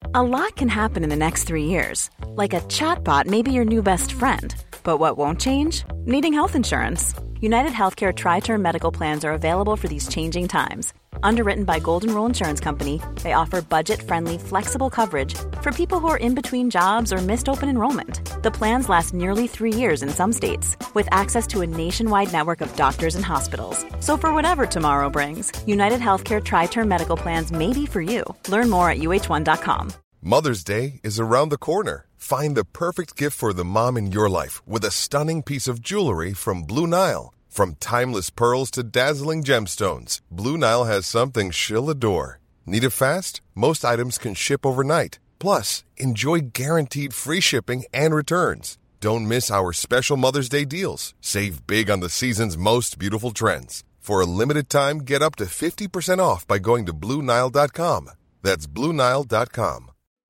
A lot can happen in the next 3 years. Like a chatbot may be your new best friend. But what won't change? Needing health insurance. United Healthcare Tri-Term Medical Plans are available for these changing times. Underwritten by Golden Rule Insurance Company, they offer budget-friendly, flexible coverage for people who are in between jobs or missed open enrollment. The plans last nearly 3 years in some states, with access to a nationwide network of doctors and hospitals. So for whatever tomorrow brings, United Healthcare Tri-Term Medical Plans may be for you. Learn more at uh1.com. Mother's Day is around the corner. Find the perfect gift for the mom in your life with a stunning piece of jewelry from Blue Nile. From timeless pearls to dazzling gemstones, Blue Nile has something she'll adore. Need it fast? Most items can ship overnight. Plus, enjoy guaranteed free shipping and returns. Don't miss our special Mother's Day deals. Save big on the season's most beautiful trends. For a limited time, get up to 50% off by going to BlueNile.com. That's BlueNile.com.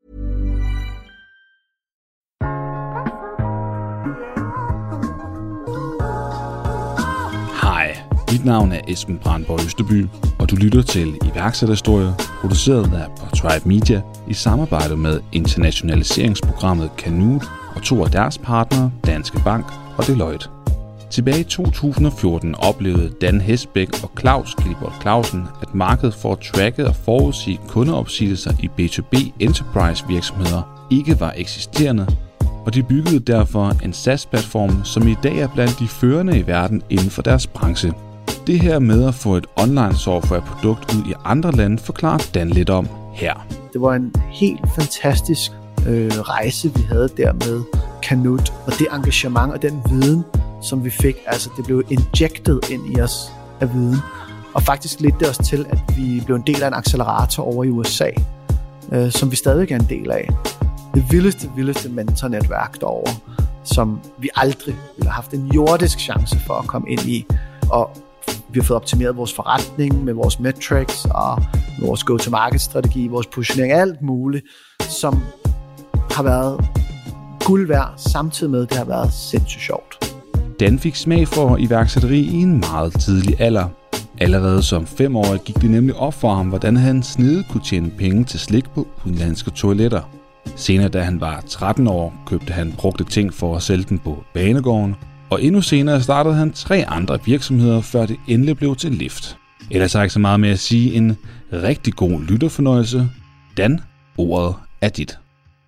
Hej, mit navn er Esben Brandborg Østerby, og du lytter til iværksætterhistorier, produceret af Tribe Media i samarbejde med internationaliseringsprogrammet Canute og to af deres partnere, Danske Bank og Deloitte. Tilbage i 2014 oplevede Dan Hesbæk og Claus Gilbert Clausen, at markedet for at tracke og forudsige kundeopsigelser i B2B enterprise virksomheder ikke var eksisterende, og de byggede derfor en SaaS-platform, som i dag er blandt de førende i verden inden for deres branche. Det her med at få et online softwareprodukt ud i andre lande forklarer Dan lidt om her. Det var en helt fantastisk rejse, vi havde der med Canute, og det engagement og den viden, som vi fik, altså det blev injected ind i os af viden, og faktisk ledte det os til, at vi blev en del af en accelerator over i USA, som vi stadig er en del af. Det vildeste mentornetværk derovre, som vi aldrig ville have haft en jordisk chance for at komme ind i, og vi har fået optimeret vores forretning med vores metrics og vores go-to-market-strategi, vores positionering, alt muligt, som har været guld værd, samtidig med, at det har været sindssygt sjovt. Dan fik smag for iværksætteri i en meget tidlig alder. Allerede som 5-årig gik det nemlig op for ham, hvordan han snedigt kunne tjene penge til slik på udenlandske toiletter. Senere, da han var 13 år, købte han brugte ting for at sælge dem på banegården, og endnu senere startede han 3 andre virksomheder, før det endelig blev til Lift. Ellers er ikke så meget med at sige en rigtig god lytterfornøjelse. Dan, ordet er dit.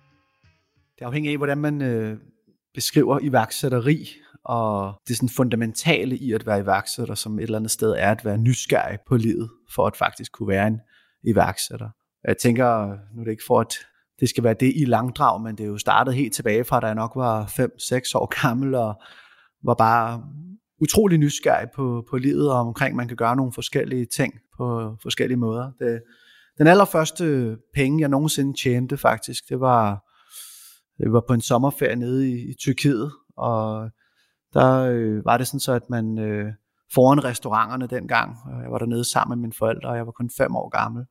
Det afhænger af, hvordan man beskriver iværksætteri, og det sådan fundamentale i at være iværksætter, som et eller andet sted er at være nysgerrig på livet, for at faktisk kunne være en iværksætter. Jeg tænker, nu er det ikke for, at det skal være det i langdrag, men det er jo startet helt tilbage fra, da jeg nok var 5-6 år gammel, og var bare utrolig nysgerrig på livet, og omkring, man kan gøre nogle forskellige ting på forskellige måder. Den allerførste penge, jeg nogensinde tjente faktisk, det var på en sommerferie nede i Tyrkiet, og der var det sådan så, at man foran restauranterne dengang, og jeg var dernede sammen med mine forældre, og jeg var kun 5 år gammel,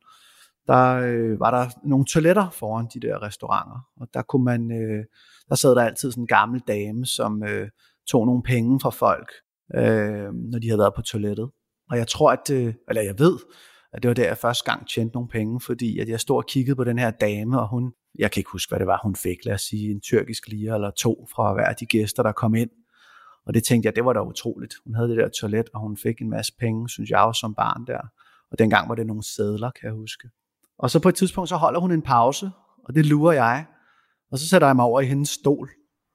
der var der nogle toiletter foran de der restauranter, og der kunne man, der sad der altid sådan en gammel dame, som tog nogle penge fra folk, når de havde været på toilettet. Og jeg tror, jeg ved, at det var der, jeg første gang tjente nogle penge, fordi at jeg stod og kiggede på den her dame, og hun, jeg kan ikke huske, hvad det var, hun fik, lad os sige en tyrkisk lire eller 2 fra hver af de gæster, der kom ind. Og det tænkte jeg, det var da utroligt. Hun havde det der toilet, og hun fik en masse penge, synes jeg også som barn der. Og dengang var det nogle sedler, kan jeg huske. Og så på et tidspunkt, så holder hun en pause, og det lurer jeg. Og så sætter jeg mig over i hendes stol.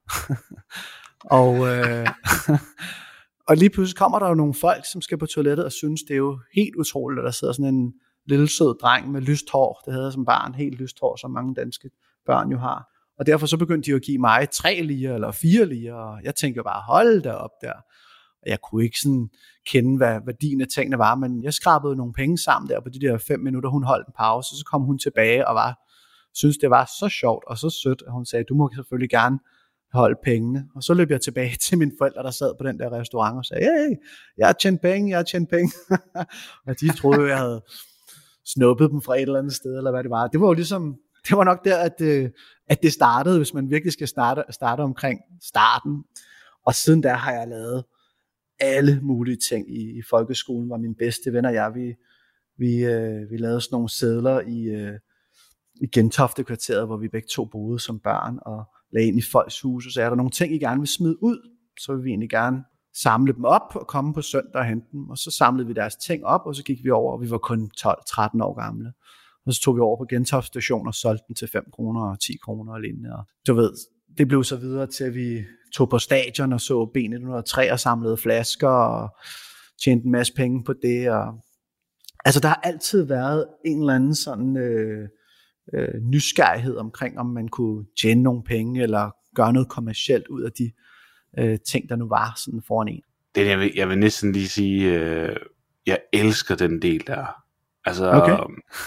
Og lige pludselig kommer der jo nogle folk, som skal på toilettet, og synes, det er jo helt utroligt, at der sidder sådan en lille sød dreng med lyst hår. Det havde jeg som barn, helt lyst hår, som mange danske børn jo har. Og derfor så begyndte de at give mig 3 lire eller 4 lire, og jeg tænkte bare, hold da op der. Og jeg kunne ikke sådan kende, hvad værdien af tingene var, men jeg skrabede nogle penge sammen der på de der 5 minutter, hun holdt en pause, så kom hun tilbage og synes det var så sjovt og så sødt, at hun sagde, du må selvfølgelig gerne holde pengene. Og så løb jeg tilbage til mine forældre, der sad på den der restaurant og sagde, hey, jeg har tjent penge. Og de troede, jeg havde snuppet dem fra et eller andet sted, eller hvad det var. Det var jo ligesom, det var nok der, at det startede, hvis man virkelig skal starte omkring starten. Og siden der har jeg lavet alle mulige ting i folkeskolen. Var mine bedste venner og jeg, vi lavede sådan nogle sedler i Gentofte-kvarteret, hvor vi begge to boede som børn, og lagde ind i folks huse, så er der nogle ting, I gerne vil smide ud, så vil vi egentlig gerne samle dem op og komme på søndag og hente dem, og så samlede vi deres ting op, og så gik vi over, og vi var kun 12-13 år gamle, og så tog vi over på Gentofte station og solgte den til 5 kroner og 10 kroner og lignende, og du ved, det blev så videre til, at vi tog på stadion og så B1903 og samlede flasker og tjente en masse penge på det. Og altså, der har altid været en eller anden sådan nysgerrighed omkring, om man kunne tjene nogle penge eller gøre noget kommercielt ud af de ting, der nu var sådan foran en. Jeg vil næsten lige sige, jeg elsker den del der. Altså, okay.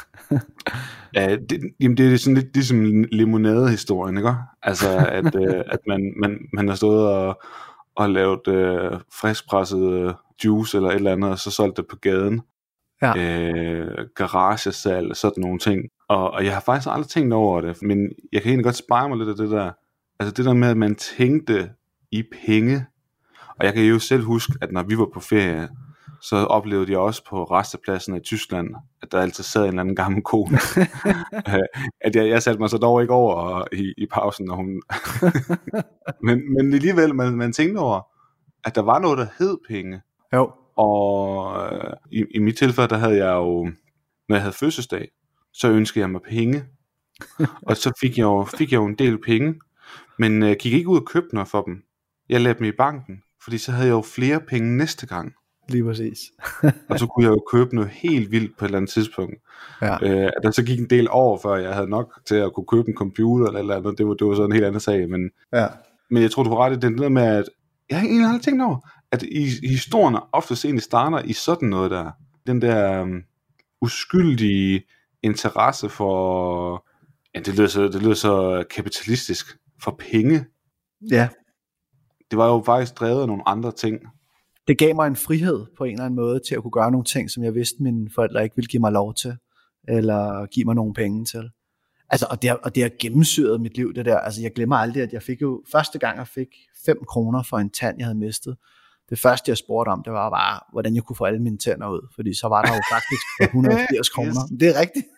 Det er sådan lidt ligesom limonadehistorien, ikke? Altså, at man har stået og lavet friskpresset juice eller et eller andet, og så solgt det på gaden. Ja. Garagesalg og sådan nogle ting. Og jeg har faktisk aldrig tænkt over det, men jeg kan egentlig godt spare mig lidt af det der. Altså det der med, at man tænkte i penge. Og jeg kan jo selv huske, at når vi var på ferie, så oplevede jeg også på rastepladsen i Tyskland, at der altid sad en eller anden gammel kone. At jeg satte mig så dog ikke over i pausen, når hun... men alligevel, man tænkte over, at der var noget, der hed penge. Jo. Og i mit tilfælde, der havde jeg jo, når jeg havde fødselsdag, så ønskede jeg mig penge. Og så fik jeg jo en del penge, men gik ikke ud og købte noget for dem. Jeg lagde dem i banken, fordi så havde jeg jo flere penge næste gang. Lige præcis. Og så kunne jeg jo købe noget helt vildt på et eller andet tidspunkt. Ja. Der så gik en del år, før jeg havde nok til at kunne købe en computer eller andet. Det var så en helt anden sag. Men jeg tror, du har ret i den der med, at jeg har egentlig aldrig tænkt over, at i historierne oftest egentlig starter i sådan noget der. Den der uskyldige interesse for, ja, det lyder så kapitalistisk, for penge. Ja. Det var jo faktisk drevet af nogle andre ting. Det gav mig en frihed på en eller anden måde til at kunne gøre nogle ting, som jeg vidste, mine forældre ikke ville give mig lov til, eller give mig nogle penge til. Altså, og det har gennemsyret mit liv, det der. Altså, jeg glemmer aldrig, at jeg fik jo, første gang jeg fik 5 kroner for en tand, jeg havde mistet. Det første, jeg spurgte om, det var bare, hvordan jeg kunne få alle mine tænder ud, fordi så var der jo faktisk 180 kroner. Yes. Det er rigtigt.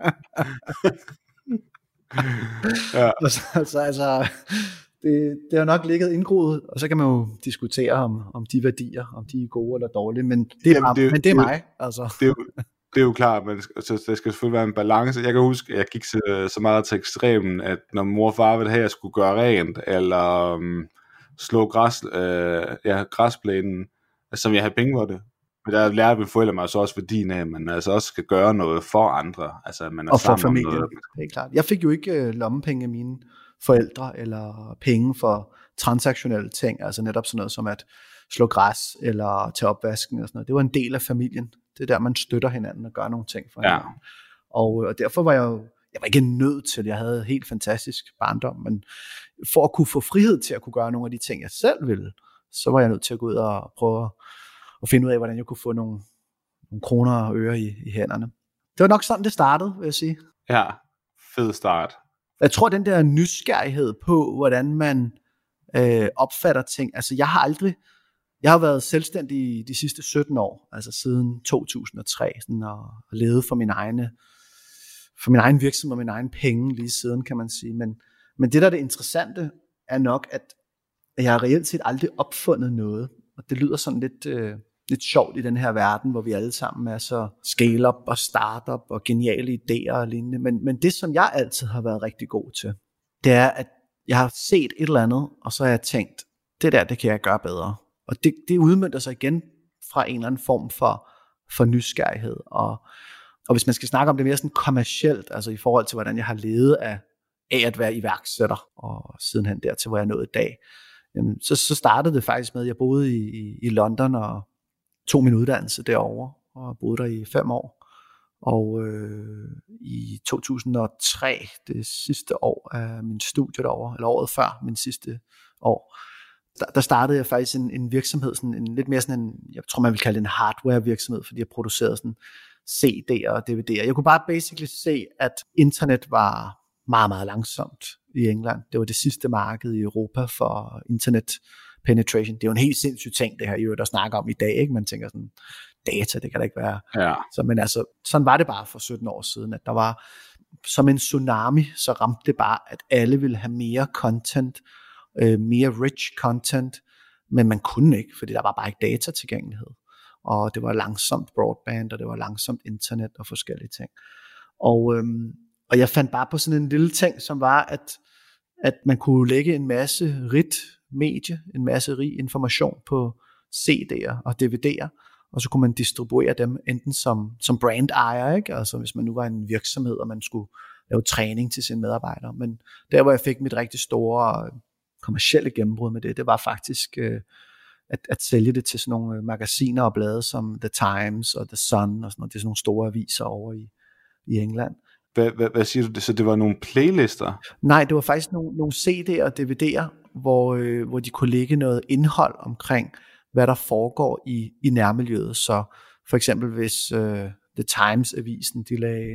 Ja. Så altså, det har nok ligget indgroet, og så kan man jo diskutere om de værdier, om de er gode eller dårlige, men det er mig. Altså. Det er jo klart, men så der skal selvfølgelig være en balance. Jeg kan huske, at jeg gik så meget til ekstremen, at når mor og far ville have, at jeg skulle gøre rent, eller slå græsplænen, som jeg havde penge for det. Men der lærte mine forældre mig så også værdien af, at man altså også skal gøre noget for andre. Altså, man er og for familien. Noget. Det er klart. Jeg fik jo ikke lommepenge af mine forældre, eller penge for transaktionelle ting, altså netop sådan noget som at slå græs, eller tage opvasken og sådan noget. Det var en del af familien. Det er der, man støtter hinanden og gør nogle ting for hinanden. Og derfor var jeg var ikke nødt til, jeg havde helt fantastisk barndom, men for at kunne få frihed til at kunne gøre nogle af de ting, jeg selv ville, så var jeg nødt til at gå ud og prøve at finde ud af, hvordan jeg kunne få nogle kroner og øre i hænderne. Det var nok sådan, det startede, vil jeg sige. Ja, fed start. Jeg tror, den der nysgerrighed på, hvordan man opfatter ting, altså jeg har været selvstændig de sidste 17 år, altså siden 2003, sådan, og levet for min egen virksomhed og min egen penge lige siden, kan man sige. Men det, der er det interessante, er nok, at jeg har reelt set aldrig opfundet noget, og det lyder sådan lidt sjovt i den her verden, hvor vi alle sammen er så scale-up og startup og geniale idéer og lignende. Men det, som jeg altid har været rigtig god til, det er, at jeg har set et eller andet, og så har jeg tænkt, det kan jeg gøre bedre. Og det udmønter sig igen fra en eller anden form for nysgerrighed. Og hvis man skal snakke om det mere sådan kommercielt, altså i forhold til, hvordan jeg har levet af at være iværksætter, og sidenhen dertil, hvor jeg er nået i dag, så startede det faktisk med, at jeg boede i London og tog min uddannelse derovre, og boede der i 5 år. Og i 2003, det sidste år af min studie derovre, eller året før min sidste år, der startede jeg faktisk en virksomhed, sådan en lidt mere sådan en, jeg tror man vil kalde det en hardware virksomhed, fordi jeg producerede sådan CD'er og DVD'er. Jeg kunne bare basically se, at internet var meget, meget langsomt i England. Det var det sidste marked i Europa for internet penetration. Det er jo en helt sindssyg ting, det her I der snakker om i dag, ikke? Man tænker sådan, data, det kan da ikke være. Ja. Men altså, sådan var det bare for 17 år siden, at der var som en tsunami, så ramte det bare, at alle ville have mere content, mere rich content, men man kunne ikke, fordi der var bare ikke datatilgængelighed. Og det var langsomt broadband, og det var langsomt internet og forskellige ting. Og jeg fandt bare på sådan en lille ting, som var, at man kunne lægge en masse rigt medie, en masse rig information på CD'er og DVD'er, og så kunne man distribuere dem enten som brand ejer, ikke? Altså hvis man nu var en virksomhed, og man skulle lave træning til sine medarbejdere. Men der, hvor jeg fik mit rigtig store kommercielle gennembrud med det var faktisk at sælge det til sådan nogle magasiner og blade som The Times og The Sun og sådan noget. Det er sådan nogle store aviser over i England. Hvad siger du? Så det var nogle playlister? Nej, det var faktisk nogle CD'er og DVD'er, hvor de kunne lægge noget indhold omkring, hvad der foregår i nærmiljøet. Så for eksempel hvis The Times-avisen, de lagde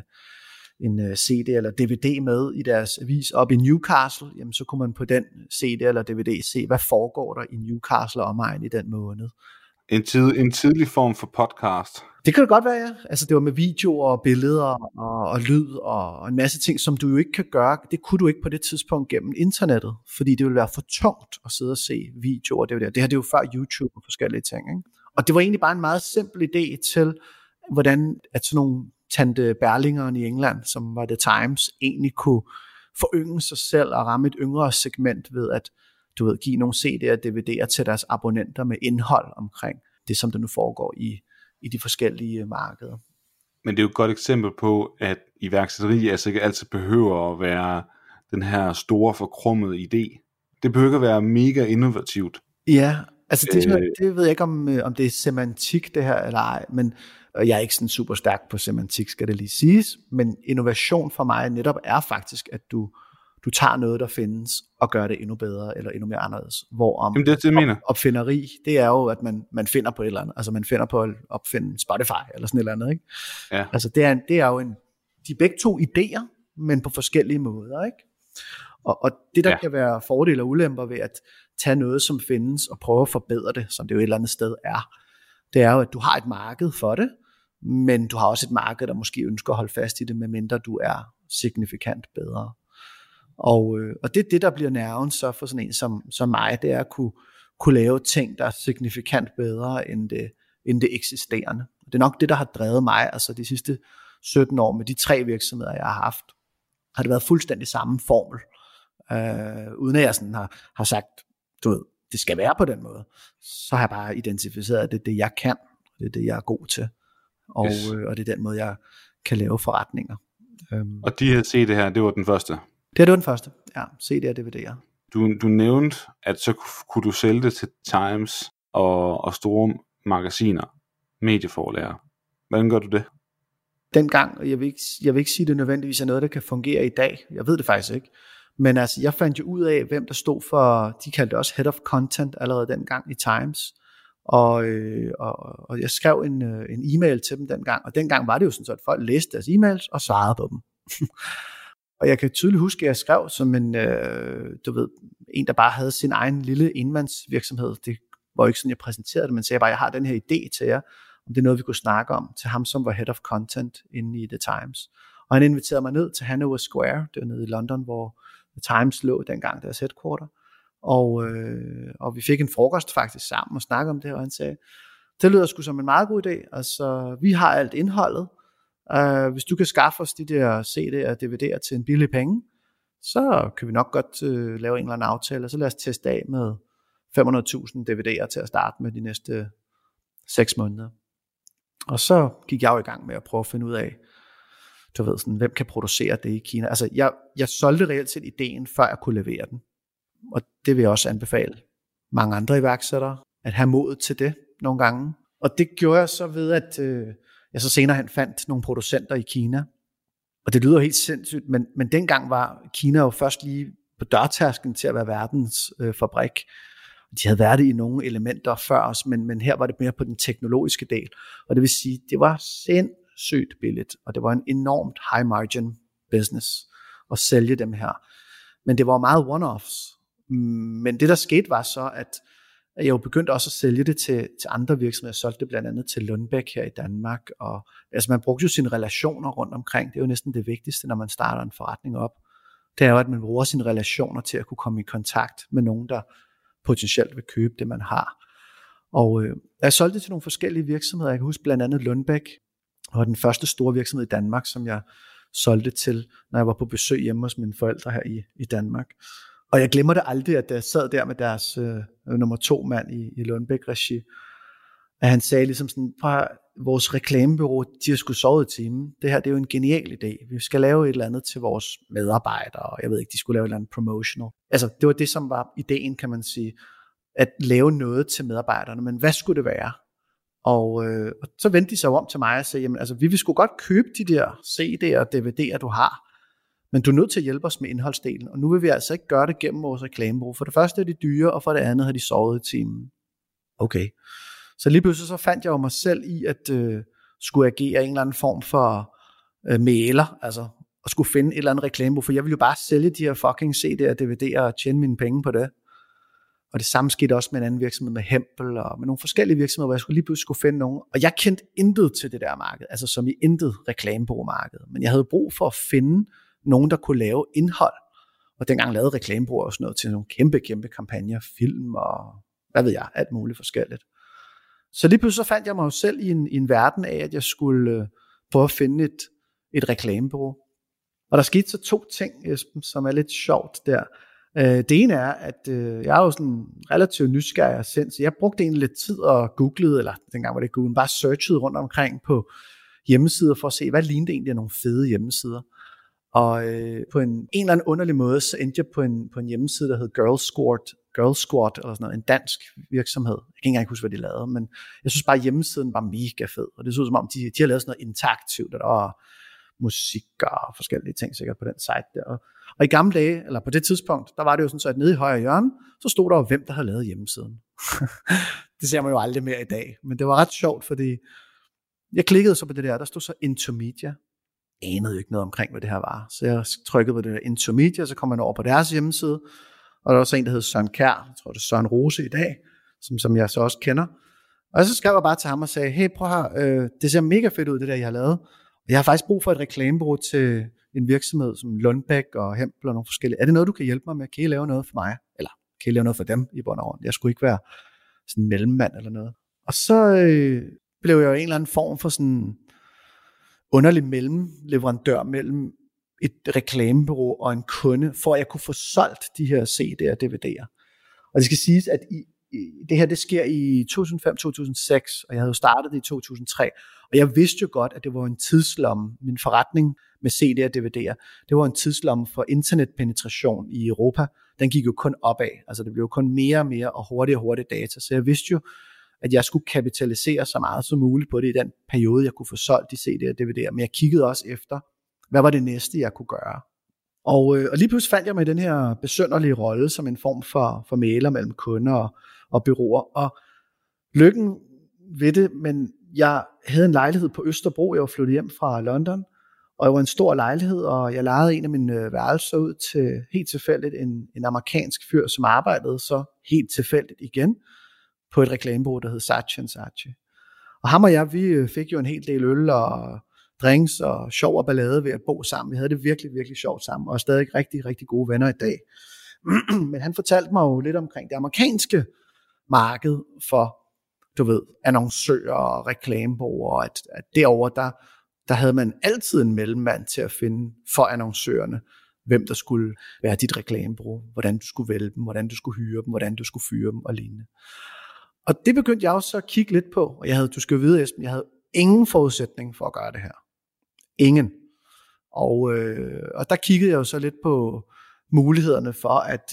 en CD eller DVD med i deres avis op i Newcastle, jamen så kunne man på den CD eller DVD se, hvad foregår der i Newcastle og omegn i den måned. En tidlig form for podcast. Det kan det godt være, ja. Altså det var med videoer og billeder og lyd og en masse ting, som du jo ikke kan gøre. Det kunne du ikke på det tidspunkt gennem internettet, fordi det ville være for tungt at sidde og se videoer. Det her det er jo før YouTube og forskellige ting, ikke? Og det var egentlig bare en meget simpel idé til, hvordan at sådan nogle Tante Berlingeren i England, som var The Times, egentlig kunne forynge sig selv og ramme et yngre segment ved at give nogle CD'er og DVD'er til deres abonnenter med indhold omkring det, som der nu foregår i de forskellige markeder. Men det er jo et godt eksempel på, at iværksætteri altså ikke altid behøver at være den her store forkrummede idé. Det behøver ikke at være mega innovativt. Ja, altså det ved jeg ikke, om det er semantik det her eller ej, men jeg er ikke sådan super stærk på semantik, skal det lige siges, men innovation for mig netop er faktisk, at du tager noget, der findes, og gør det endnu bedre, eller endnu mere anderledes. Jamen det mener. Opfinderi, det er jo, at man finder på et eller andet. Altså man finder på at opfinde Spotify, eller sådan et eller andet, ikke? Ja. Altså det er jo de er begge to idéer, men på forskellige måder, ikke? Og det, der kan være fordele og ulemper ved at tage noget, som findes, og prøve at forbedre det, som det jo et eller andet sted er, det er jo, at du har et marked for det, men du har også et marked, der måske ønsker at holde fast i det, medmindre du er signifikant bedre. Og det er det, der bliver nerven så for sådan en som mig, det er at kunne lave ting, der er signifikant bedre end det eksisterende. Det er nok det, der har drevet mig, altså de sidste 17 år med de 3 virksomheder, jeg har haft, har det været fuldstændig samme formel, uden at jeg sådan har sagt, det skal være på den måde. Så har jeg bare identificeret, at det er det, jeg kan, det er det, jeg er god til, og det er den måde, jeg kan lave forretninger. Og de her CD her, det var den første? Det var den første, ja, CD'er og DVD'er. Du nævnte, at så kunne du sælge det til Times og store magasiner, medieforlager. Hvordan gør du det? Dengang, og jeg vil ikke sige, det nødvendigvis er noget, der kan fungere i dag. Jeg ved det faktisk ikke. Men altså, jeg fandt jo ud af, hvem der stod for, de kaldte også Head of Content allerede dengang i Times. Og jeg skrev en e-mail til dem dengang, og dengang var det jo sådan, at folk læste deres e-mails og svarede på dem. Og jeg kan tydeligt huske, at jeg skrev som en der bare havde sin egen lille enmandsvirksomhed. Det var jo ikke sådan, jeg præsenterede det, men sagde bare, jeg har den her idé til jer, om det er noget, vi kunne snakke om, til ham, som var Head of Content inde i The Times. Og han inviterede mig ned til Hanover Square, det var nede i London, hvor The Times lå dengang, deres headquarter. Og vi fik en frokost faktisk sammen og snakkede om det, og han sagde, det lyder sgu som en meget god idé, altså vi har alt indholdet, hvis du kan skaffe os de der CD'er og DVD'er til en billig penge, så kan vi nok godt lave en eller anden aftale, og så lad os teste af med 500.000 DVD'er til at starte med de næste 6 måneder. Og så gik jeg jo i gang med at prøve at finde ud af, hvem kan producere det i Kina. Altså jeg solgte reelt set ideen, før jeg kunne levere den. Og det vil jeg også anbefale mange andre iværksættere, at have mod til det nogle gange. Og det gjorde jeg så ved, at jeg så senere hen fandt nogle producenter i Kina. Og det lyder helt sindssygt, men dengang var Kina jo først lige på dørtærsken til at være verdens fabrik. De havde været det i nogle elementer før os, men her var det mere på den teknologiske del. Og det vil sige, det var sindssygt billigt, og det var en enormt high margin business at sælge dem her. Men det var meget one-offs. Men det der skete var så, jeg jo begyndte også at sælge det til andre virksomheder. Jeg solgte det blandt andet til Lundbeck her i Danmark. Og altså man brugte jo sine relationer rundt omkring. Det er jo næsten det vigtigste, når man starter en forretning op. Det er jo, at man bruger sine relationer til at kunne komme i kontakt med nogen, der potentielt vil købe det, man har. Og jeg solgte det til nogle forskellige virksomheder. Jeg kan huske blandt andet Lundbeck, og den første store virksomhed i Danmark, som jeg solgte til, når jeg var på besøg hjemme hos mine forældre her i Danmark. Og jeg glemmer det aldrig, at jeg sad der med deres nummer 2 mand i Lundbeck-regi, at han sagde ligesom sådan, vores reklamebureau, de har sgu sovet i timen. Det her, det er jo en genial idé. Vi skal lave et eller andet til vores medarbejdere, og jeg ved ikke, de skulle lave et eller andet promotional. Altså, det var det, som var ideen, kan man sige, at lave noget til medarbejderne. Men hvad skulle det være? Og så vendte de sig om til mig og sagde, jamen, altså, vi vil sgu godt købe de der CD'er og DVD'er, du har, men du er nødt til at hjælpe os med indholdsdelen, og nu vil vi altså ikke gøre det gennem vores reklamebureau. For det første er de dyre, og for det andet har de sovet i timen. Okay. Så lige pludselig så fandt jeg jo mig selv i at skulle agere en eller anden form for mægler, altså at skulle finde et eller andet reklamebureau, for jeg ville jo bare sælge de her fucking CD'er og DVD'er og tjene mine penge på det. Og det samme skete også med en anden virksomhed med Hempel og med nogle forskellige virksomheder, hvor jeg lige pludselig skulle finde nogen. Og jeg kendte intet til det der marked, altså som i intet reklamebureau-marked. Men jeg havde brug for at finde nogen, der kunne lave indhold. Og dengang lavede reklamebureauer også noget til nogle kæmpe kampagner, film og hvad ved jeg, alt muligt forskelligt. Så lige pludselig så fandt jeg mig jo selv i en verden af, at jeg skulle prøve at finde et reklamebureau. Og der skete så 2 ting, Esben, som er lidt sjovt der. Det ene er, at jeg er jo sådan relativt nysgerrig og sind, så jeg brugte egentlig lidt tid og googlede, eller dengang var det Google, bare searchede rundt omkring på hjemmesider for at se, hvad lignede egentlig af nogle fede hjemmesider. Og på en eller anden underlig måde, så endte jeg på en hjemmeside, der hed Girl Squad, eller sådan noget, en dansk virksomhed. Jeg kan ikke engang huske, hvad de lavede, men jeg synes bare, at hjemmesiden var mega fed. Og det så ud som om, de har lavet sådan noget interaktivt, og der var musik og forskellige ting sikkert på den site der. Og i gamle dage, eller på det tidspunkt, der var det jo sådan, så at nede i højre hjørne, så stod der jo, hvem der havde lavet hjemmesiden. Det ser man jo aldrig mere i dag, men det var ret sjovt, fordi jeg klikkede så på det der stod så Intermedia. Anede jo ikke noget omkring, hvad det her var. Så jeg trykkede på det der Intermedia, så kom man over på deres hjemmeside, og der var så en, der hed Søren Kjær, jeg tror det er Søren Rose i dag, som jeg så også kender. Og så skrev jeg bare til ham og sagde, hey, prøv her, det ser mega fedt ud, det der, I har lavet. Og jeg har faktisk brug for et reklamebureau til en virksomhed som Lundbeck og Hempel og nogle forskellige. Er det noget, du kan hjælpe mig med? Kan I lave noget for mig? Eller kan I lave noget for dem i bund og grund? Jeg skulle ikke være sådan en mellemmand eller noget. Og så blev jeg jo en eller anden form for sådan underlig mellemleverandør mellem et reklamebureau og en kunde, for at jeg kunne få solgt de her CD'er og DVD'er. Og det skal siges, at det her det sker i 2005-2006, og jeg havde jo startet det i 2003, og jeg vidste jo godt, at det var en tidslomme. Min forretning med CD'er og DVD'er, det var en tidslomme for internetpenetration i Europa. Den gik jo kun opad, altså det blev jo kun mere og mere og hurtigere data, så jeg vidste jo, at jeg skulle kapitalisere så meget som muligt på det i den periode, jeg kunne få solgt de CD'er og DVD'er, men jeg kiggede også efter, hvad var det næste, jeg kunne gøre. Og lige pludselig fandt jeg mig i den her besynderlige rolle som en form for mægler mellem kunder og bureauer. Og lykken ved det, men jeg havde en lejlighed på Østerbro, jeg var flyttet hjem fra London, og det var en stor lejlighed, og jeg lejede en af mine værelser ud til helt tilfældigt en amerikansk fyr, som arbejdede så helt tilfældigt igen på et reklamebureau, der hed Saatchi & Saatchi. Og ham og jeg, vi fik jo en hel del øl og drinks og sjov og ballade ved at bo sammen. Vi havde det virkelig, virkelig sjovt sammen, og er stadig rigtig, rigtig gode venner i dag. Men han fortalte mig jo lidt omkring det amerikanske marked for, du ved, annoncører og reklamebureauer, at derovre, der havde man altid en mellemmand til at finde for annoncørerne, hvem der skulle være dit reklamebureau, hvordan du skulle vælge dem, hvordan du skulle hyre dem, hvordan du skulle fyre dem og lignende. Og det begyndte jeg også at kigge lidt på, og du skal jo vide, Esben, jeg havde ingen forudsætning for at gøre det her. Ingen. Og der kiggede jeg jo så lidt på mulighederne for, at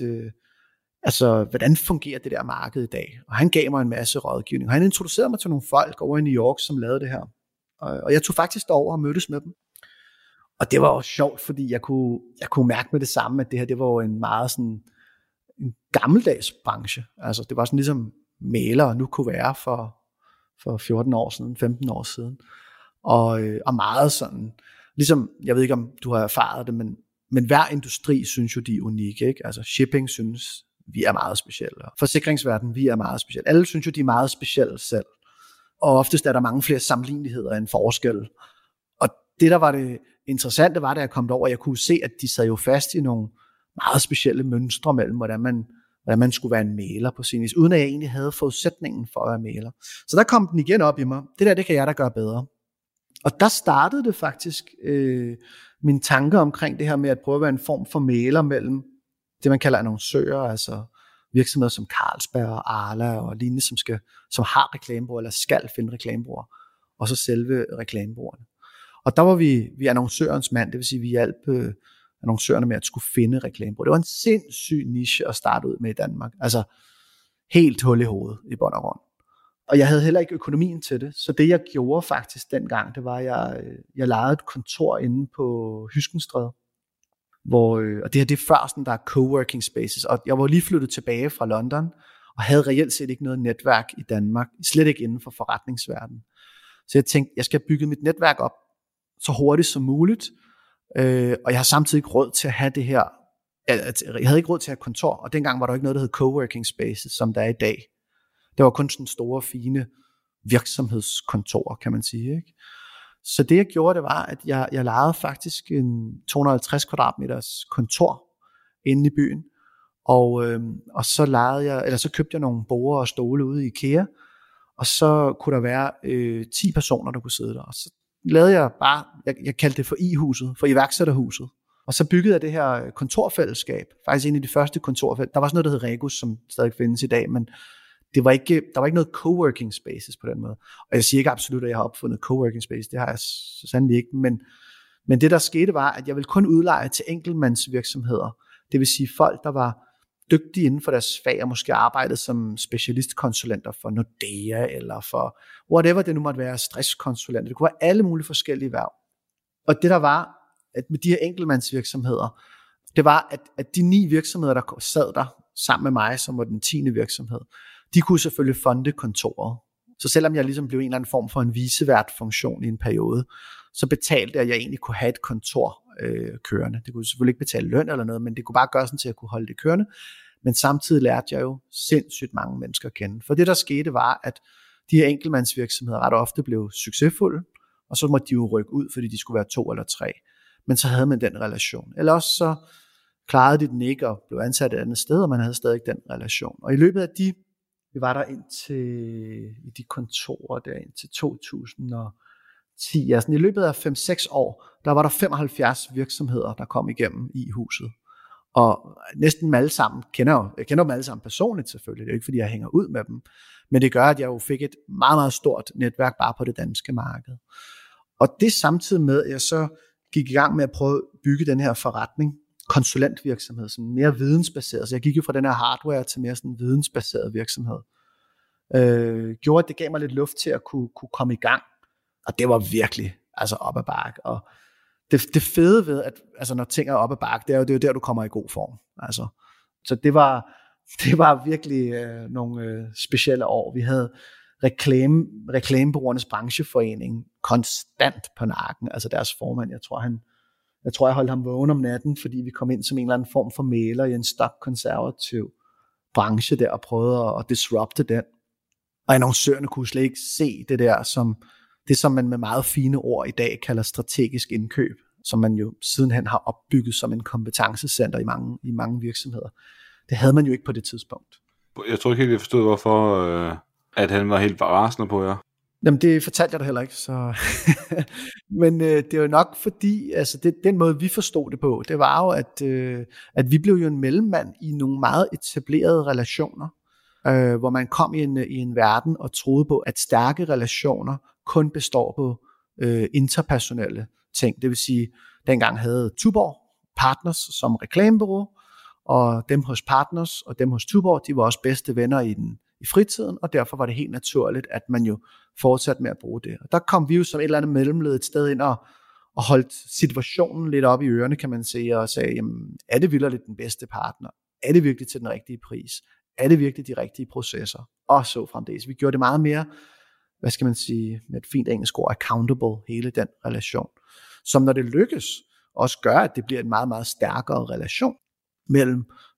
hvordan fungerer det der marked i dag? Og han gav mig en masse rådgivning. Og han introducerede mig til nogle folk over i New York, som lavede det her. Og jeg tog faktisk derover og mødtes med dem. Og det var også sjovt, fordi jeg kunne mærke med det samme, at det her, det var jo en meget sådan en gammeldags branche. Altså det var sådan ligesom mælere nu kunne være for 14 år siden, 15 år siden. Og meget sådan, ligesom, jeg ved ikke om du har erfaret det, men hver industri synes jo, de er unikke, ikke? Altså shipping synes vi er meget specielle. Forsikringsverdenen, vi er meget specielle. Alle synes jo, de er meget specielle selv. Og oftest er der mange flere sammenligneligheder end forskelle. Og det, der var det interessante, var, da jeg kom derover, jeg kunne se, at de sad jo fast i nogle meget specielle mønstre mellem, hvordan man skulle være en mægler på sin vis, uden at jeg egentlig havde forudsætningen for at være mægler. Så der kom den igen op i mig. Det kan jeg da gøre bedre. Og der startede det faktisk mine tanker omkring det her med at prøve at være en form for mægler mellem det, man kalder annoncører, altså virksomheder som Carlsberg og Arla og lignende, som har reklamebureauer, eller skal finde reklamebureauer, og så selve reklamebureauerne. Og der var vi annoncørens mand, det vil sige, vi hjalp annoncørerne med at skulle finde reklamebureauer. Det var en sindssyg niche at starte ud med i Danmark. Altså helt hul i hovedet i bund og grund. Og jeg havde heller ikke økonomien til det, så det jeg gjorde faktisk dengang, det var, at jeg lejede et kontor inde på Hyskenstræde, og det her, det er før sådan, der er coworking spaces, og jeg var lige flyttet tilbage fra London, og havde reelt set ikke noget netværk i Danmark, slet ikke inden for forretningsverdenen. Så jeg tænkte, jeg skal bygge mit netværk op så hurtigt som muligt, og jeg har samtidig ikke råd til at have det her, jeg havde ikke råd til at have kontor, og dengang var der ikke noget, der hed coworking spaces, som der er i dag. Det var kun sådan store, fine virksomhedskontorer, kan man sige, ikke? Så det jeg gjorde, det var, at jeg lejede faktisk en 250 kvadratmeters kontor inde i byen, og så købte jeg nogle borde og stole ude i IKEA, og så kunne der være 10 personer, der kunne sidde der. Og så lavede jeg bare, jeg kaldte det for I-huset, for iværksætterhuset. Og så byggede jeg det her kontorfællesskab, faktisk en af de første kontorfællesskab. Der var sådan noget, der hed Regus, som stadig findes i dag, men der var ikke noget coworking spaces på den måde. Og jeg siger ikke absolut, at jeg har opfundet coworking spaces, det har jeg så sandelig ikke, men det der skete var, at jeg ville kun udleje til enkeltmandsvirksomheder. Det vil sige folk, der var dygtige inden for deres fag, og måske arbejdede som specialistkonsulenter for Nordea, eller for whatever det nu måtte være, stresskonsulenter. Det kunne være alle mulige forskellige værv. Og det der var, at med de her enkeltmandsvirksomheder, det var, at de 9 virksomheder, der sad der sammen med mig, som var den 10. virksomhed, de kunne selvfølgelig fonde kontoret. Så selvom jeg ligesom blev en eller anden form for en vicevært-funktion i en periode, så betalte jeg, at jeg egentlig kunne have et kontor kørende. Det kunne selvfølgelig ikke betale løn eller noget, men det kunne bare gøre sådan til at kunne holde det kørende. Men samtidig lærte jeg jo sindssygt mange mennesker at kende. For det der skete var, at de her enkeltmandsvirksomheder ret ofte blev succesfulde, og så måtte de jo rykke ud, fordi de skulle være 2 eller 3. Men så havde man den relation. Eller også så klarede de den ikke og blev ansat et andet sted, og man havde stadig den relation. Og i løbet af vi var der i de kontorer der indtil 2010. Altså i løbet af 5-6 år, der var der 75 virksomheder, der kom igennem i huset. Og næsten dem alle sammen, jeg kender dem alle sammen personligt selvfølgelig, det er jo ikke fordi jeg hænger ud med dem, men det gør, at jeg jo fik et meget, meget stort netværk bare på det danske marked. Og det samtidig med, at jeg så gik i gang med at prøve at bygge den her forretning, konsulentvirksomhed, sådan mere vidensbaseret. Så jeg gik jo fra den her hardware til mere sådan vidensbaseret virksomhed. Gjorde, at det gav mig lidt luft til at kunne komme i gang. Og det var virkelig op ad bakke. Og det fede ved, at når ting er op ad bakke, det er jo der, du kommer i god form. Altså. Så det var virkelig nogle specielle år. Vi havde reklamebureauernes brancheforening konstant på nakken. Altså deres formand, jeg tror, jeg holdt ham vågen om natten, fordi vi kom ind som en eller anden form for mægler i en stokkonservativ branche der, og prøvede at disrupte den. Og annoncørerne kunne slet ikke se det der, som man med meget fine ord i dag kalder strategisk indkøb, som man jo sidenhen har opbygget som en kompetencecenter i mange virksomheder. Det havde man jo ikke på det tidspunkt. Jeg tror ikke helt, jeg forstod, hvorfor at han var helt rasende på jer. Jamen, det fortalte jeg da heller ikke, så men det er jo nok fordi, altså den måde vi forstod det på, det var jo, at vi blev jo en mellemmand i nogle meget etablerede relationer, hvor man kom i en verden og troede på, at stærke relationer kun består på interpersonelle ting. Det vil sige, dengang havde Tuborg Partners som reklamebureau, og dem hos Partners og dem hos Tuborg, de var også bedste venner i fritiden, og derfor var det helt naturligt, at man jo fortsatte med at bruge det. Og der kom vi jo som et eller andet mellemled et sted ind og holdt situationen lidt op i ørerne, kan man sige, og sagde, jamen, er det virkelig den bedste partner? Er det virkelig til den rigtige pris? Er det virkelig de rigtige processer? Og så fremdeles. Vi gjorde det meget mere, hvad skal man sige, med et fint engelsk ord, accountable, hele den relation. Som når det lykkes, også gør, at det bliver en meget, meget stærkere relation mellem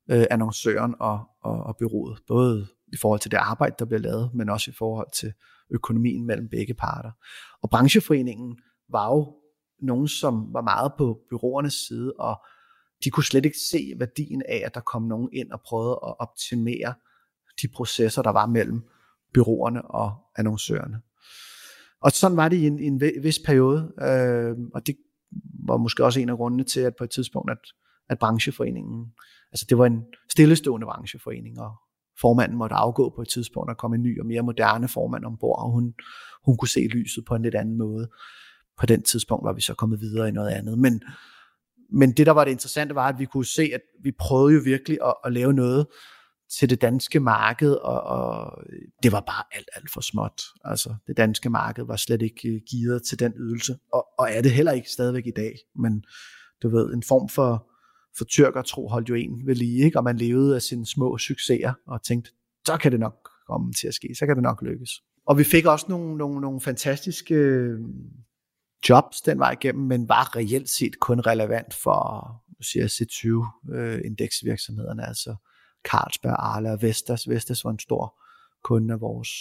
annoncøren og bureauet, både i forhold til det arbejde, der bliver lavet, men også i forhold til økonomien mellem begge parter. Og brancheforeningen var jo nogen, som var meget på bureauernes side, og de kunne slet ikke se værdien af, at der kom nogen ind og prøvede at optimere de processer, der var mellem bureauerne og annoncørerne. Og sådan var det i en vis periode, og det var måske også en af grundene til, at på et tidspunkt, at brancheforeningen, altså det var en stillestående brancheforening, og formanden måtte afgå på et tidspunkt og komme en ny og mere moderne formand ombord, og hun kunne se lyset på en lidt anden måde. På den tidspunkt var vi så kommet videre i noget andet. Men det, der var det interessante, var, at vi kunne se, at vi prøvede jo virkelig at lave noget til det danske marked, og det var bare alt for småt. Altså, det danske marked var slet ikke gearet til den ydelse, og er det heller ikke stadigvæk i dag. Men du ved, en form for tyrkertro holdt jo en ved lige, ikke? Og man levede af sine små succeser, og tænkte, så kan det nok komme til at ske, så kan det nok lykkes. Og vi fik også nogle fantastiske jobs den vej igennem, men var reelt set kun relevant for, nu siger jeg, C20-indeksvirksomhederne, altså Carlsberg, Arla og Vestas. Vestas var en stor kunde af vores,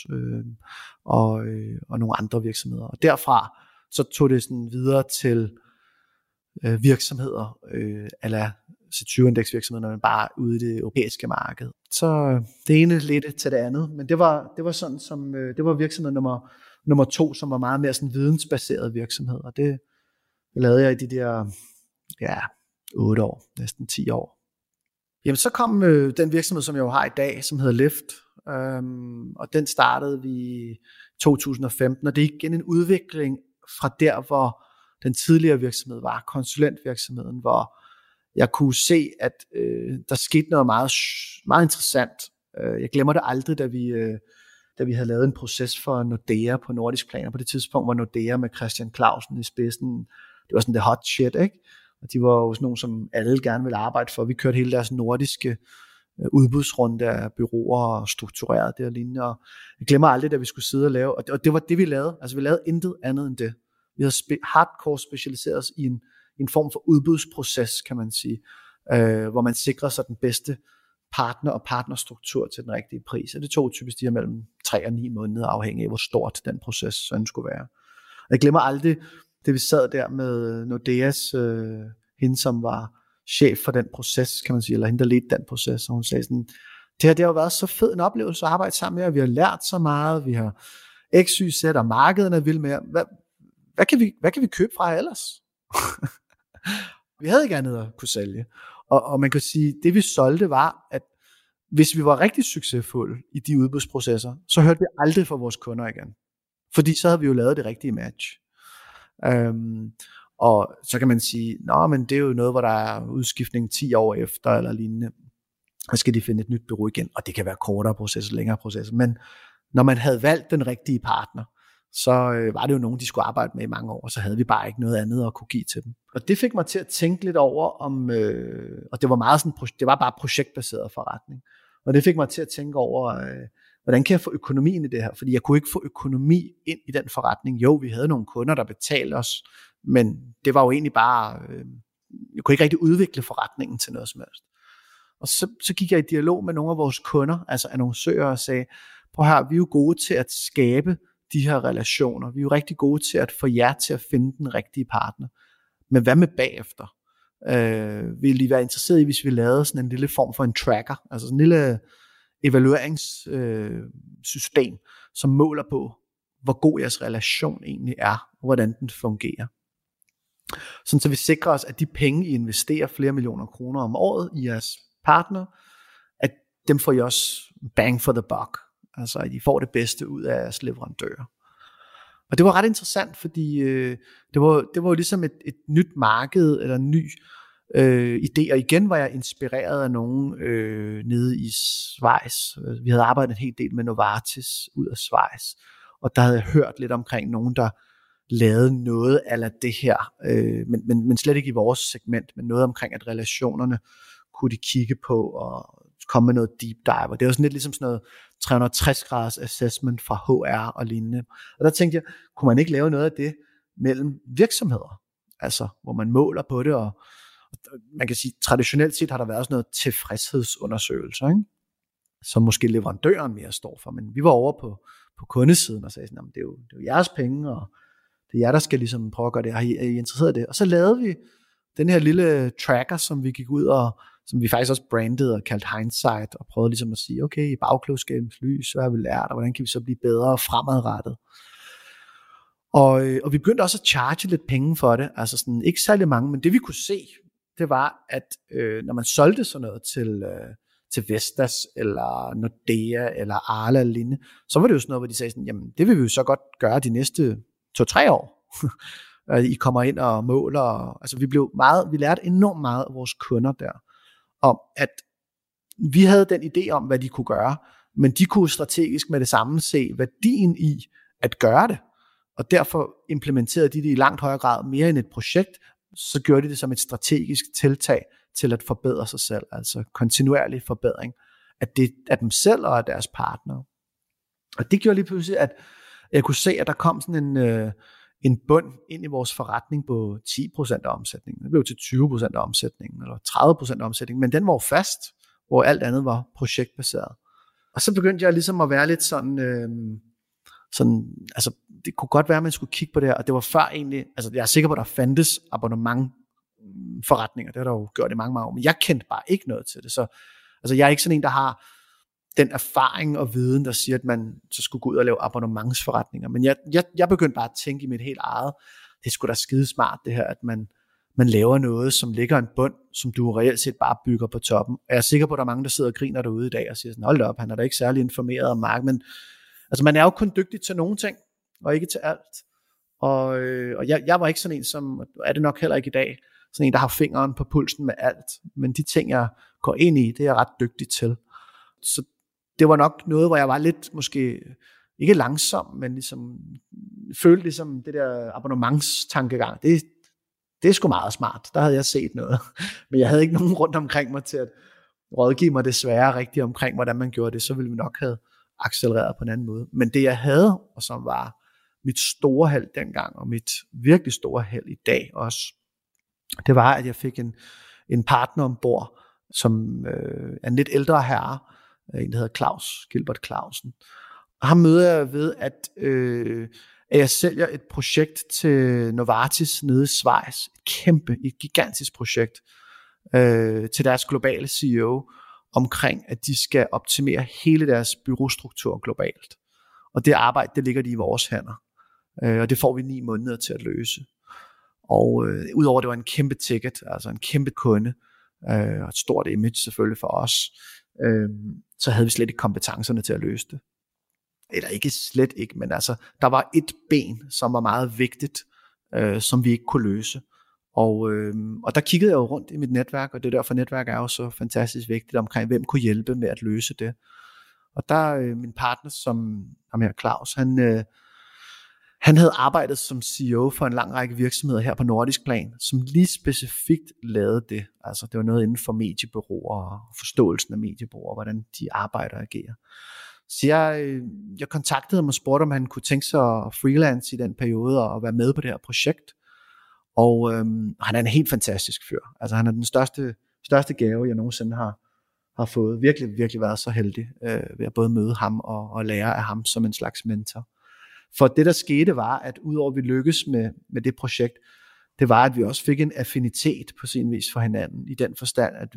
og nogle andre virksomheder. Og derfra så tog det sådan videre til virksomheder, eller C20-indeksvirksomheder, men bare ude i det europæiske marked. Så det ene ledte til det andet, men det var sådan som det var virksomhed nummer 2, som var meget mere sådan vidensbaseret virksomhed, og det lavede jeg i de der 8 år, næsten 10 år. Jamen så kom den virksomhed, som jeg jo har i dag, som hedder Lift, og den startede vi i 2015, og det er igen en udvikling fra der, hvor den tidligere virksomhed var, konsulentvirksomheden, hvor jeg kunne se, at der skete noget meget, meget interessant. Jeg glemmer det aldrig, da vi havde lavet en proces for Nordea på nordisk plan, og på det tidspunkt var Nordea med Christian Clausen i spidsen, det var sådan det hot shit, ikke? Og de var jo sådan nogen, som alle gerne ville arbejde for. Vi kørte hele deres nordiske udbudsrunde af bureauer og struktureret det og lignende, og jeg glemmer aldrig, da vi skulle sidde og lave, og det var det, vi lavede. Altså vi lavede intet andet end det. Vi havde hardcore specialiseret os i en form for udbudsproces, kan man sige, hvor man sikrer sig den bedste partner og partnerstruktur til den rigtige pris. Og det tog typisk de her mellem 3 og 9 måneder, afhængig af hvor stort den proces sådan skulle være. Og jeg glemmer aldrig, det vi sad der med Nordeas, hende som var chef for den proces, kan man sige, eller hende der ledte den proces, og hun sagde sådan, det har jo været så fed en oplevelse at arbejde sammen med, og vi har lært så meget, vi har XYZ, og markedet er vild med, hvad kan vi købe fra ellers? Vi havde ikke andet at kunne sælge. Og man kan sige, det vi solgte var, at hvis vi var rigtig succesfulde i de udbudsprocesser, så hørte vi aldrig fra vores kunder igen. Fordi så havde vi jo lavet det rigtige match. Og så kan man sige, men det er jo noget, hvor der er udskiftning 10 år efter, eller lignende. Så skal de finde et nyt bureau igen, og det kan være kortere processer, længere processer. Men når man havde valgt den rigtige partner, så var det jo nogen, de skulle arbejde med i mange år, og så havde vi bare ikke noget andet at kunne give til dem. Og det fik mig til at tænke lidt over om, og det var meget sådan, det var bare projektbaseret forretning, og det fik mig til at tænke over, hvordan kan jeg få økonomien i det her, fordi jeg kunne ikke få økonomi ind i den forretning. Jo, vi havde nogle kunder, der betalte os, men det var jo egentlig bare, jeg kunne ikke rigtig udvikle forretningen til noget som helst. Og så gik jeg i dialog med nogle af vores kunder, altså annoncører, og sagde, prøv her, vi er jo gode til at skabe de her relationer. Vi er jo rigtig gode til at få jer til at finde den rigtige partner. Men hvad med bagefter? Vil I være interesseret i, hvis vi lavede sådan en lille form for en tracker, altså sådan en lille evalueringssystem, som måler på, hvor god jeres relation egentlig er, og hvordan den fungerer. Sådan så vi sikrer os, at de penge, I investerer flere millioner kroner om året i jeres partner, at dem får I også bang for the buck. Altså, at I får det bedste ud af jeres leverandører. Og det var ret interessant, fordi det var jo ligesom et nyt marked, eller en ny idé. Og igen var jeg inspireret af nogen nede i Schweiz. Vi havde arbejdet en hel del med Novartis ud af Schweiz. Og der havde jeg hørt lidt omkring nogen, der lavede noget af det her. Men slet ikke i vores segment, men noget omkring, at relationerne kunne de kigge på og komme med noget deep dive. Og det var sådan lidt ligesom sådan noget 360-graders assessment fra HR og lignende. Og der tænkte jeg, kunne man ikke lave noget af det mellem virksomheder? Altså, hvor man måler på det, Man kan sige, traditionelt set har der været sådan noget tilfredshedsundersøgelser, ikke? Som måske leverandøren mere står for, men vi var over på kundesiden og sagde sådan, det er jo jeres penge, og det er jer, der skal ligesom prøve at gøre det, er I interesseret i det? Og så lavede vi den her lille tracker, som vi gik ud og, som vi faktisk også brandede og kaldte Hindsight, og prøvede ligesom at sige, okay, i bagklogskabens lys, hvad har vi lært, og hvordan kan vi så blive bedre fremadrettet? Og vi begyndte også at charge lidt penge for det, altså sådan ikke særlig mange, men det vi kunne se, det var, at når man solgte sådan noget til Vestas, eller Nordea, eller Arla eller lignende, så var det jo sådan noget, hvor de sagde sådan, jamen det vil vi jo så godt gøre de næste 2-3 år. I kommer ind og måler, altså vi lærte enormt meget af vores kunder der, om at vi havde den idé om, hvad de kunne gøre, men de kunne strategisk med det samme se værdien i at gøre det, og derfor implementerede de det i langt højere grad mere end et projekt, så gjorde de det som et strategisk tiltag til at forbedre sig selv, altså kontinuerlig forbedring af dem selv og af deres partnere. Og det gjorde lige pludselig, at jeg kunne se, at der kom sådan en bund ind i vores forretning på 10% af omsætningen. Det blev til 20% af omsætningen, eller 30% af omsætningen, men den var jo fast, hvor alt andet var projektbaseret. Og så begyndte jeg ligesom at være lidt sådan, altså det kunne godt være, at man skulle kigge på det her, og det var før egentlig, altså jeg er sikker på, at der fandtes abonnementforretninger, det har der jo gjort i mange år, men jeg kendte bare ikke noget til det, så altså jeg er ikke sådan en, der har den erfaring og viden, der siger, at man så skulle gå ud og lave abonnementsforretninger, men jeg begyndte bare at tænke i mit helt eget, det skulle da skide smart det her, at man laver noget, som ligger en bund, som du reelt set bare bygger på toppen, og jeg er sikker på, at der er mange, der sidder og griner derude i dag, og siger sådan, hold da op, han er da ikke særlig informeret om markedet, men altså man er jo kun dygtig til nogle ting, og ikke til alt. Og jeg var ikke sådan en, som er det nok heller ikke i dag, sådan en, der har fingeren på pulsen med alt. Men de ting, jeg går ind i, det er jeg ret dygtig til. Så det var nok noget, hvor jeg var lidt, måske ikke langsom, men ligesom følte ligesom det der abonnementstankegang. Det er sgu meget smart. Der havde jeg set noget. Men jeg havde ikke nogen rundt omkring mig til at rådgive mig desværre rigtigt omkring, hvordan man gjorde det. Så ville vi nok have accelereret på en anden måde. Men det jeg havde, og som var mit store held dengang, og mit virkelig store held i dag også, det var, at jeg fik en partner ombord, som er en lidt ældre herre, en der hedder Claus, Gilbert Clausen. Og ham møder jeg ved, at jeg sælger et projekt til Novartis nede i Schweiz, et gigantisk projekt, til deres globale CEO, omkring, at de skal optimere hele deres bureaustruktur globalt. Og det arbejde, det ligger de i vores hænder. Og det får vi 9 måneder til at løse. Og udover det var en kæmpe ticket, altså en kæmpe kunde, og et stort image selvfølgelig for os, så havde vi slet ikke kompetencerne til at løse det. Eller ikke slet ikke, men altså, der var et ben, som var meget vigtigt, som vi ikke kunne løse. Og der kiggede jeg jo rundt i mit netværk, og det er derfor netværk er jo så fantastisk vigtigt omkring, hvem kunne hjælpe med at løse det. Og der min partner, som ham her Claus, han havde arbejdet som CEO for en lang række virksomheder her på nordisk plan, som lige specifikt lavede det. Altså det var noget inden for mediebureauer og forståelsen af mediebureauer, hvordan de arbejder og agerer. Så jeg kontaktede ham og spurgte, om han kunne tænke sig at freelance i den periode og være med på det her projekt. Og han er en helt fantastisk fyr. Altså han er den største gave, jeg nogensinde har fået. Virkelig, virkelig været så heldig ved at både møde ham og lære af ham som en slags mentor. For det der skete var, at udover at vi lykkedes med det projekt, det var, at vi også fik en affinitet på sin vis for hinanden, i den forstand, at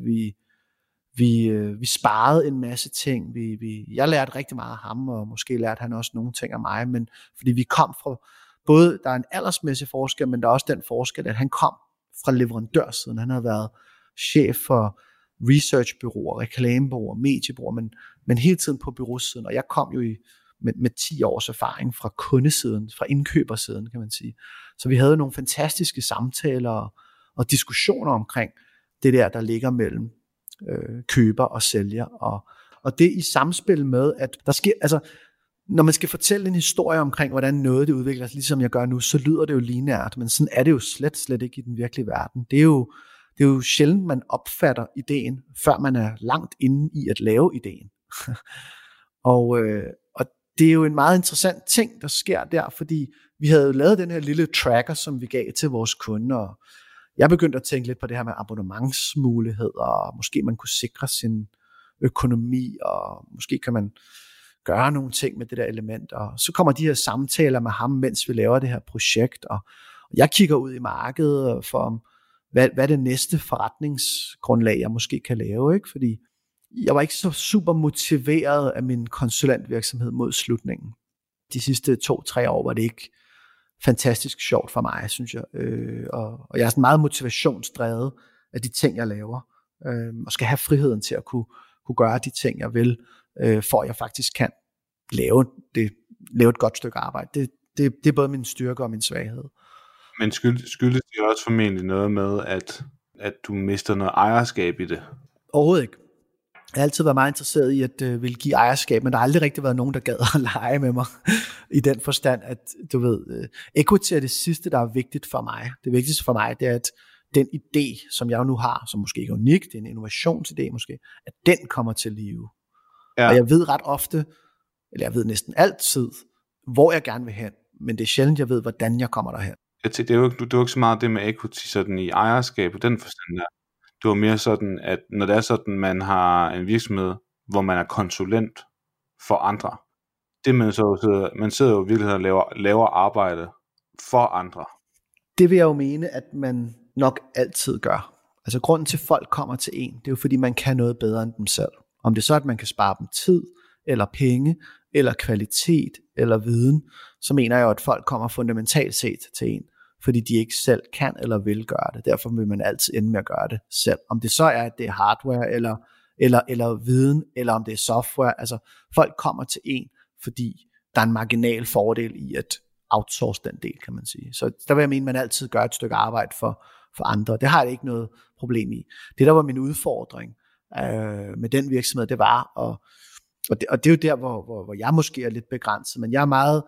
vi sparede en masse ting. Jeg lærte rigtig meget af ham, og måske lærte han også nogle ting af mig, men fordi vi kom fra, både der er en aldersmæssig forskel, men der er også den forskel, at han kom fra leverandørsiden. Han havde været chef for researchbureauer, reklamebureauer, mediebureauer, men hele tiden på bureausiden, og jeg kom jo med 10 års erfaring fra kundesiden, fra indkøbersiden, kan man sige. Så vi havde nogle fantastiske samtaler og diskussioner omkring det der ligger mellem køber og sælger, og det i samspil med, at der sker, altså når man skal fortælle en historie omkring, hvordan noget det udvikler sig, ligesom jeg gør nu, så lyder det jo lineært, men sådan er det jo slet ikke i den virkelige verden. Det er jo sjældent, man opfatter ideen, før man er langt inde i at lave ideen. og det er jo en meget interessant ting, der sker der, fordi vi havde lavet den her lille tracker, som vi gav til vores kunder, og Jeg begyndte at tænke lidt på det her med abonnementsmuligheder, og måske man kunne sikre sin økonomi, og måske kan man gøre nogle ting med det der element. Og så kommer de her samtaler med ham, mens vi laver det her projekt, og jeg kigger ud i markedet for, hvad det næste forretningsgrundlag, jeg måske kan lave, ikke? Fordi jeg var ikke så super motiveret af min konsulentvirksomhed mod slutningen. De sidste 2-3 år var det ikke fantastisk sjovt for mig, synes jeg. Og jeg er sådan meget motivationsdrevet af de ting, jeg laver. Og skal have friheden til at kunne gøre de ting, jeg vil, for at jeg faktisk kan lave et godt stykke arbejde. Det er både min styrke og min svaghed. Men skyldes det også formentlig noget med, at du mister noget ejerskab i det? Overhovedet ikke. Jeg har altid været meget interesseret i at ville give ejerskab, men der har aldrig rigtig været nogen, der gad at lege med mig i den forstand, at du ved, equity er det sidste, der er vigtigt for mig. Det vigtigste for mig, det er, at den idé, som jeg nu har, som måske ikke er unik, det er en innovationsidé måske, at den kommer til live. Ja. Og jeg ved ret ofte, eller jeg ved næsten altid, hvor jeg gerne vil hen, men det er sjældent, jeg ved, hvordan jeg kommer derhen. Jeg tænker, det er jo ikke så meget det med equity sådan i ejerskab, og den forstand der. Det var mere sådan, at når det er sådan, man har en virksomhed, hvor man er konsulent for andre, det man sidder jo i virkeligheden og laver arbejde for andre. Det vil jeg jo mene, at man nok altid gør. Altså grunden til, at folk kommer til en, det er jo fordi, man kan noget bedre end dem selv. Om det så er, at man kan spare dem tid, eller penge, eller kvalitet, eller viden, så mener jeg jo, at folk kommer fundamentalt set til en, fordi de ikke selv kan eller vil gøre det. Derfor vil man altid ende med at gøre det selv. Om det så er, at det er hardware, eller viden, eller om det er software. Altså folk kommer til en, fordi der er en marginal fordel i at outsource den del, kan man sige. Så der vil jeg mene, at man altid gør et stykke arbejde for andre. Det har jeg ikke noget problem i. Det der var min udfordring med den virksomhed, det var, og det er jo der, hvor jeg måske er lidt begrænset, men jeg er meget...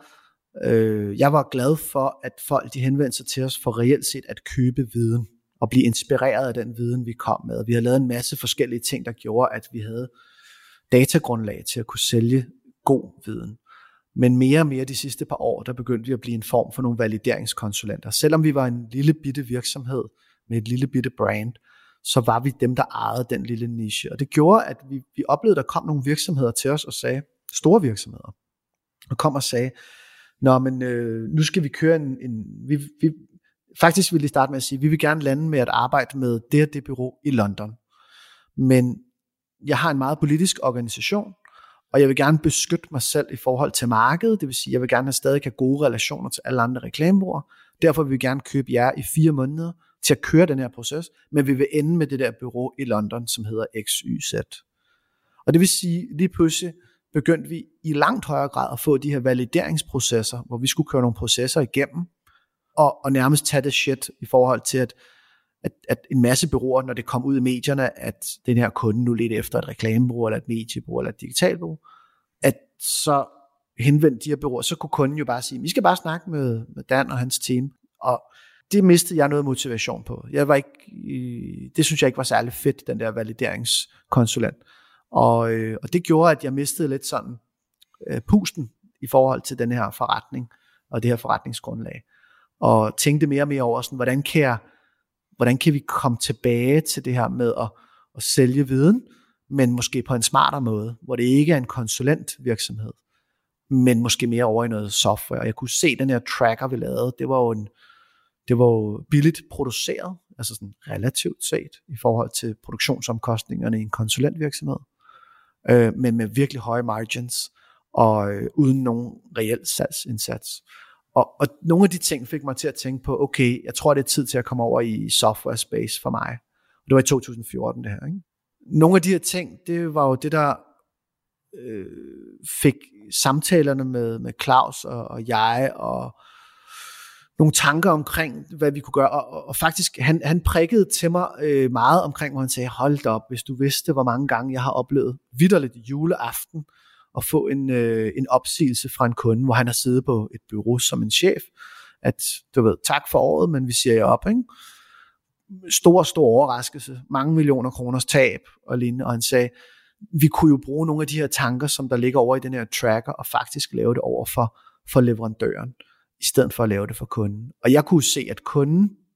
Jeg var glad for, at folk de henvendte sig til os for reelt set at købe viden og blive inspireret af den viden, vi kom med. Vi havde lavet en masse forskellige ting, der gjorde, at vi havde datagrundlag til at kunne sælge god viden. Men mere og mere de sidste par år, der begyndte vi at blive en form for nogle valideringskonsulenter. Selvom vi var en lille bitte virksomhed med et lille bitte brand, så var vi dem, der ejede den lille niche. Og det gjorde, at vi oplevede, at der kom nogle virksomheder til os og sagde, store virksomheder, og kom og sagde, nå, men nu skal vi køre faktisk ville de starte med at sige, vi vil gerne lande med at arbejde med det bureau i London. Men jeg har en meget politisk organisation, og jeg vil gerne beskytte mig selv i forhold til markedet. Det vil sige, jeg vil gerne stadig have gode relationer til alle andre reklamebureauer. Derfor vil vi gerne købe jer i 4 måneder til at køre den her proces, men vi vil ende med det der bureau i London, som hedder XYZ. Og det vil sige, lige pludselig begyndte vi i langt højere grad at få de her valideringsprocesser, hvor vi skulle køre nogle processer igennem, og nærmest tage det shit i forhold til, at en masse bureauer, når det kom ud i medierne, at den her kunde nu lidt efter et reklamebureau, eller et mediebureau, eller et digitalbureau, at så henvendte de her bureauer, så kunne kunden jo bare sige, vi skal bare snakke med Dan og hans team, og det mistede jeg noget motivation på. Det synes jeg ikke var særlig fedt, den der valideringskonsulent. Og det gjorde, at jeg mistede lidt sådan pusten i forhold til den her forretning og det her forretningsgrundlag. Og tænkte mere og mere over, sådan, hvordan kan vi komme tilbage til det her med at sælge viden, men måske på en smartere måde, hvor det ikke er en konsulentvirksomhed, men måske mere over i noget software. Og jeg kunne se den her tracker, vi lavede, det var jo billigt produceret, altså sådan relativt set i forhold til produktionsomkostningerne i en konsulentvirksomhed. Men med virkelig høje margins, og uden nogen reel salgsindsats. Og nogle af de ting fik mig til at tænke på, okay, jeg tror, det er tid til at komme over i software space for mig. Og det var i 2014 det her, ikke? Nogle af de her ting, det var jo det, der fik samtalerne med Claus og jeg, og nogle tanker omkring, hvad vi kunne gøre, og faktisk, han prikkede til mig meget omkring, hvor han sagde, hold da op, hvis du vidste, hvor mange gange jeg har oplevet vitterligt juleaften, at få en opsigelse fra en kunde, hvor han har siddet på et bureau som en chef, at du ved, tak for året, men vi siger jer op, ikke? Stor overraskelse, mange millioner kroners tab og lignende, og han sagde, vi kunne jo bruge nogle af de her tanker, som der ligger over i den her tracker, og faktisk lave det over for leverandøren, i stedet for at lave det for kunden. Og jeg kunne se, at kunden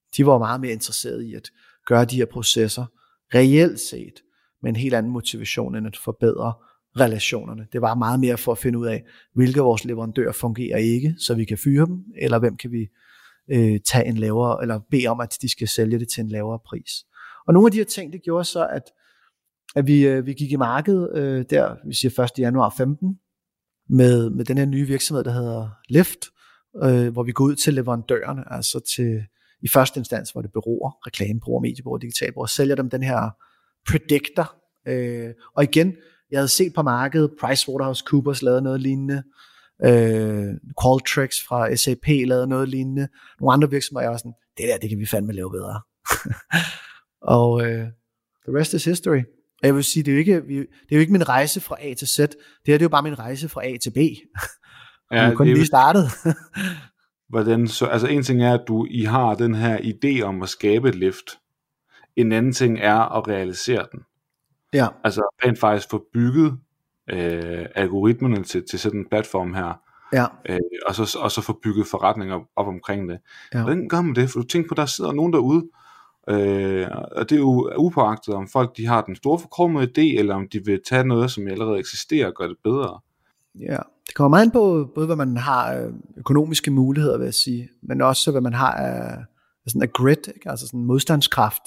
De var meget mere interesserede i at gøre de her processer reelt set med en helt anden motivation end at forbedre relationerne. Det var meget mere for at finde ud af, hvilke af vores leverandører fungerer ikke, så vi kan fyre dem, eller hvem kan vi tage en lavere, eller bede om, at de skal sælge det til en lavere pris. Og nogle af de her ting, det gjorde så, at vi gik i markedet der, vi siger 1. januar 15, med den her nye virksomhed, der hedder Lift, hvor vi går ud til leverandørerne, altså til, i første instans var det bureauer, reklamebureauer, mediebureauer, digitalbureauer, sælger dem den her predictor. Og igen, jeg havde set på markedet, PricewaterhouseCoopers lavede noget lignende, Qualtrics fra SAP lavede noget lignende, nogle andre virksomheder, jeg var sådan, det kan vi fandme lave bedre. Og the rest is history. Og jeg vil sige, det er jo ikke min rejse fra A til Z, det her det er jo bare min rejse fra A til B. Ja, det er kun lige startet. Hvordan så, altså en ting er, at I har den her idé om at skabe et lift. En anden ting er at realisere den. Ja. Altså rent faktisk få bygget algoritmerne til sådan en platform her. Ja. Og så få bygget forretninger op omkring det. Ja. Hvordan gør man det? For du tænker på, der sidder nogen derude, og det er jo upåagtet, om folk de har den store forkromede idé, eller om de vil tage noget, som allerede eksisterer og gøre det bedre. Ja, det kommer meget ind på både, hvad man har økonomiske muligheder, vil jeg sige, men også hvad man har af sådan en grit, ikke? Altså sådan en modstandskraft.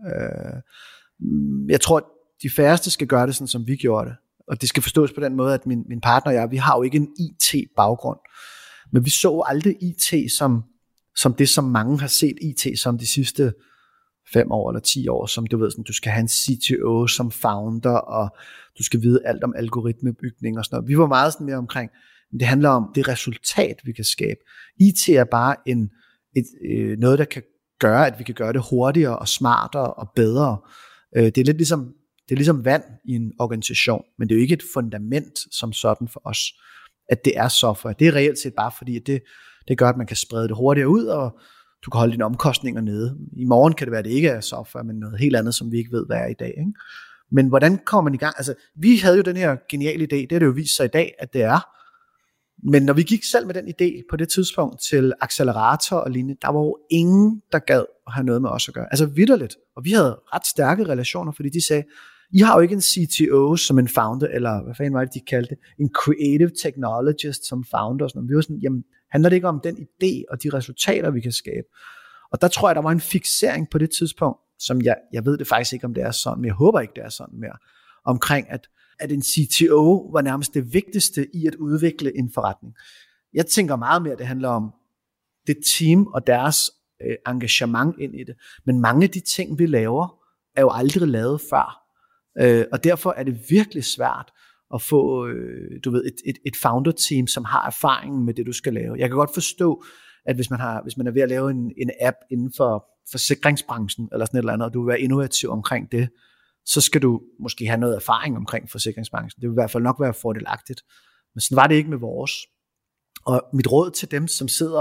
Jeg tror, at de færreste skal gøre det sådan, som vi gjorde det. Og det skal forstås på den måde, at min partner og jeg, vi har jo ikke en IT-baggrund. Men vi så aldrig IT som det, som mange har set IT som de sidste 5 år eller 10 år, som du ved, sådan, du skal have en CTO som founder, og du skal vide alt om algoritmebygning og sådan noget. Vi var meget sådan mere omkring, det handler om det resultat, vi kan skabe. IT er bare noget, der kan gøre, at vi kan gøre det hurtigere og smartere og bedre. Det er lidt ligesom vand i en organisation, men det er jo ikke et fundament som sådan for os, at det er software. Det er reelt set bare fordi, at det gør, at man kan sprede det hurtigere ud, og du kan holde dine omkostninger nede. I morgen kan det være, at det ikke er software, men noget helt andet, som vi ikke ved, hvad er i dag. Ikke? Men hvordan kommer man i gang? Altså, vi havde jo den her geniale idé, det har det jo vist sig i dag, at det er. Men når vi gik selv med den idé på det tidspunkt til accelerator og lignende, der var jo ingen, der gad at have noget med os at gøre. Altså vitterligt. Og vi havde ret stærke relationer, fordi de sagde, I har jo ikke en CTO som en founder, eller hvad fanden var det, de kaldte det, en creative technologist som founder. Og sådan noget. Vi var sådan, jamen, handler det ikke om den idé og de resultater, vi kan skabe? Og der tror jeg, der var en fiksering på det tidspunkt, som jeg ved det faktisk ikke, om det er sådan, men jeg håber ikke, det er sådan mere, omkring at en CTO var nærmest det vigtigste i at udvikle en forretning. Jeg tænker meget mere, at det handler om det team og deres engagement ind i det. Men mange af de ting, vi laver, er jo aldrig lavet før. Og derfor er det virkelig svært at få et founder-team, som har erfaringen med det, du skal lave. Jeg kan godt forstå, at hvis man er ved at lave en app inden for forsikringsbranchen, eller sådan et eller andet, og du vil være innovativ omkring det, så skal du måske have noget erfaring omkring forsikringsbranchen. Det vil i hvert fald nok være fordelagtigt. Men sådan var det ikke med vores. Og mit råd til dem, som sidder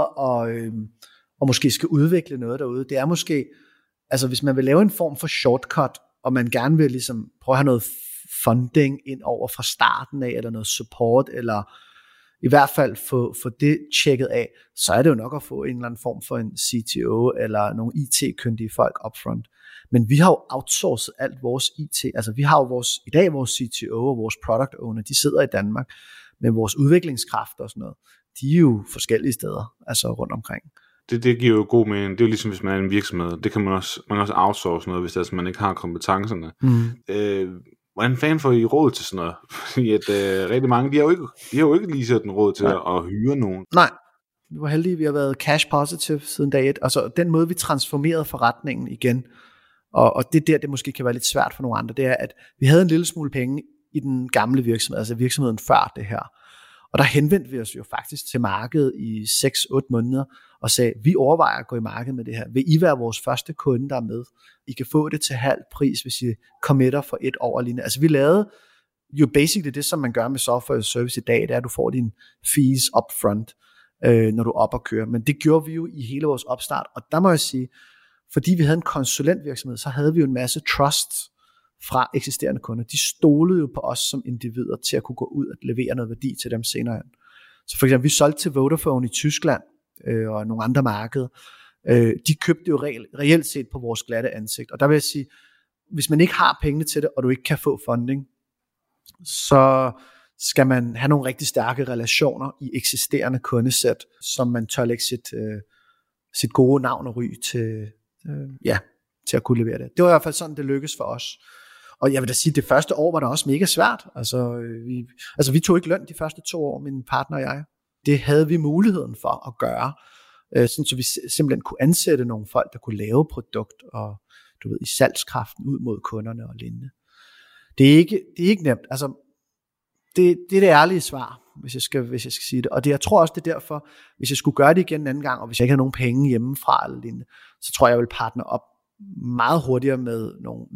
og måske skal udvikle noget derude, det er måske, altså hvis man vil lave en form for shortcut, og man gerne vil ligesom prøve at have noget funding ind over fra starten af, eller noget support, eller i hvert fald få det tjekket af, så er det jo nok at få en eller anden form for en CTO, eller nogle IT-kyndige folk upfront. Men vi har jo outsourcet alt vores IT, altså vi har jo i dag vores CTO og vores product owner, de sidder i Danmark, men vores udviklingskræfter og sådan noget, de er jo forskellige steder, altså rundt omkring. Det giver jo god mening. Det er jo ligesom, hvis man er en virksomhed. Det kan man også outsource noget, hvis man ikke har kompetencerne. Hvordan fanden får I råd til sådan noget? Fordi at rigtig mange, de har jo ikke lige sådan råd til at hyre nogen. Nej, vi var heldige, vi har været cash positive siden dag 1. Altså den måde, vi transformerede forretningen igen, og det måske kan være lidt svært for nogle andre, det er, at vi havde en lille smule penge i den gamle virksomhed, altså virksomheden før det her. Og der henvendte vi os jo faktisk til markedet i 6-8 måneder, og sagde, vi overvejer at gå i markedet med det her. Vil I være vores første kunde, der er med? I kan få det til halv pris, hvis I committer for 1 år lignende. Altså vi lavede jo basically det, som man gør med software service i dag, det er, at du får din fees upfront, når du er op og kører. Men det gjorde vi jo i hele vores opstart, og der må jeg sige, fordi vi havde en konsulentvirksomhed, så havde vi jo en masse trust fra eksisterende kunder. De stolede jo på os som individer til at kunne gå ud og levere noget værdi til dem senere hen. Så for eksempel, vi solgte til Vodafone i Tyskland og nogle andre markeder De købte jo reelt set på vores glatte ansigt. Og der vil jeg sige, hvis man ikke har pengene til det, og du ikke kan få funding, så skal man have nogle rigtig stærke relationer i eksisterende kundesæt, som man tør lægge sit gode navn og ry til at kunne levere det. Det var i hvert fald sådan, det lykkedes for os. Og jeg vil da sige, at det første år var det også mega svært. Vi tog ikke løn de første 2 år, min partner og jeg. Det havde vi muligheden for at gøre, så vi simpelthen kunne ansætte nogle folk, der kunne lave produkt og i salgskraften ud mod kunderne og lignende. Det er ikke nemt. Altså, det er det ærlige svar, hvis jeg skal sige det. Og jeg tror også, det er derfor, hvis jeg skulle gøre det igen en anden gang, og hvis jeg ikke havde nogen penge hjemmefra eller lignende, så tror jeg, jeg vil partner op meget hurtigere med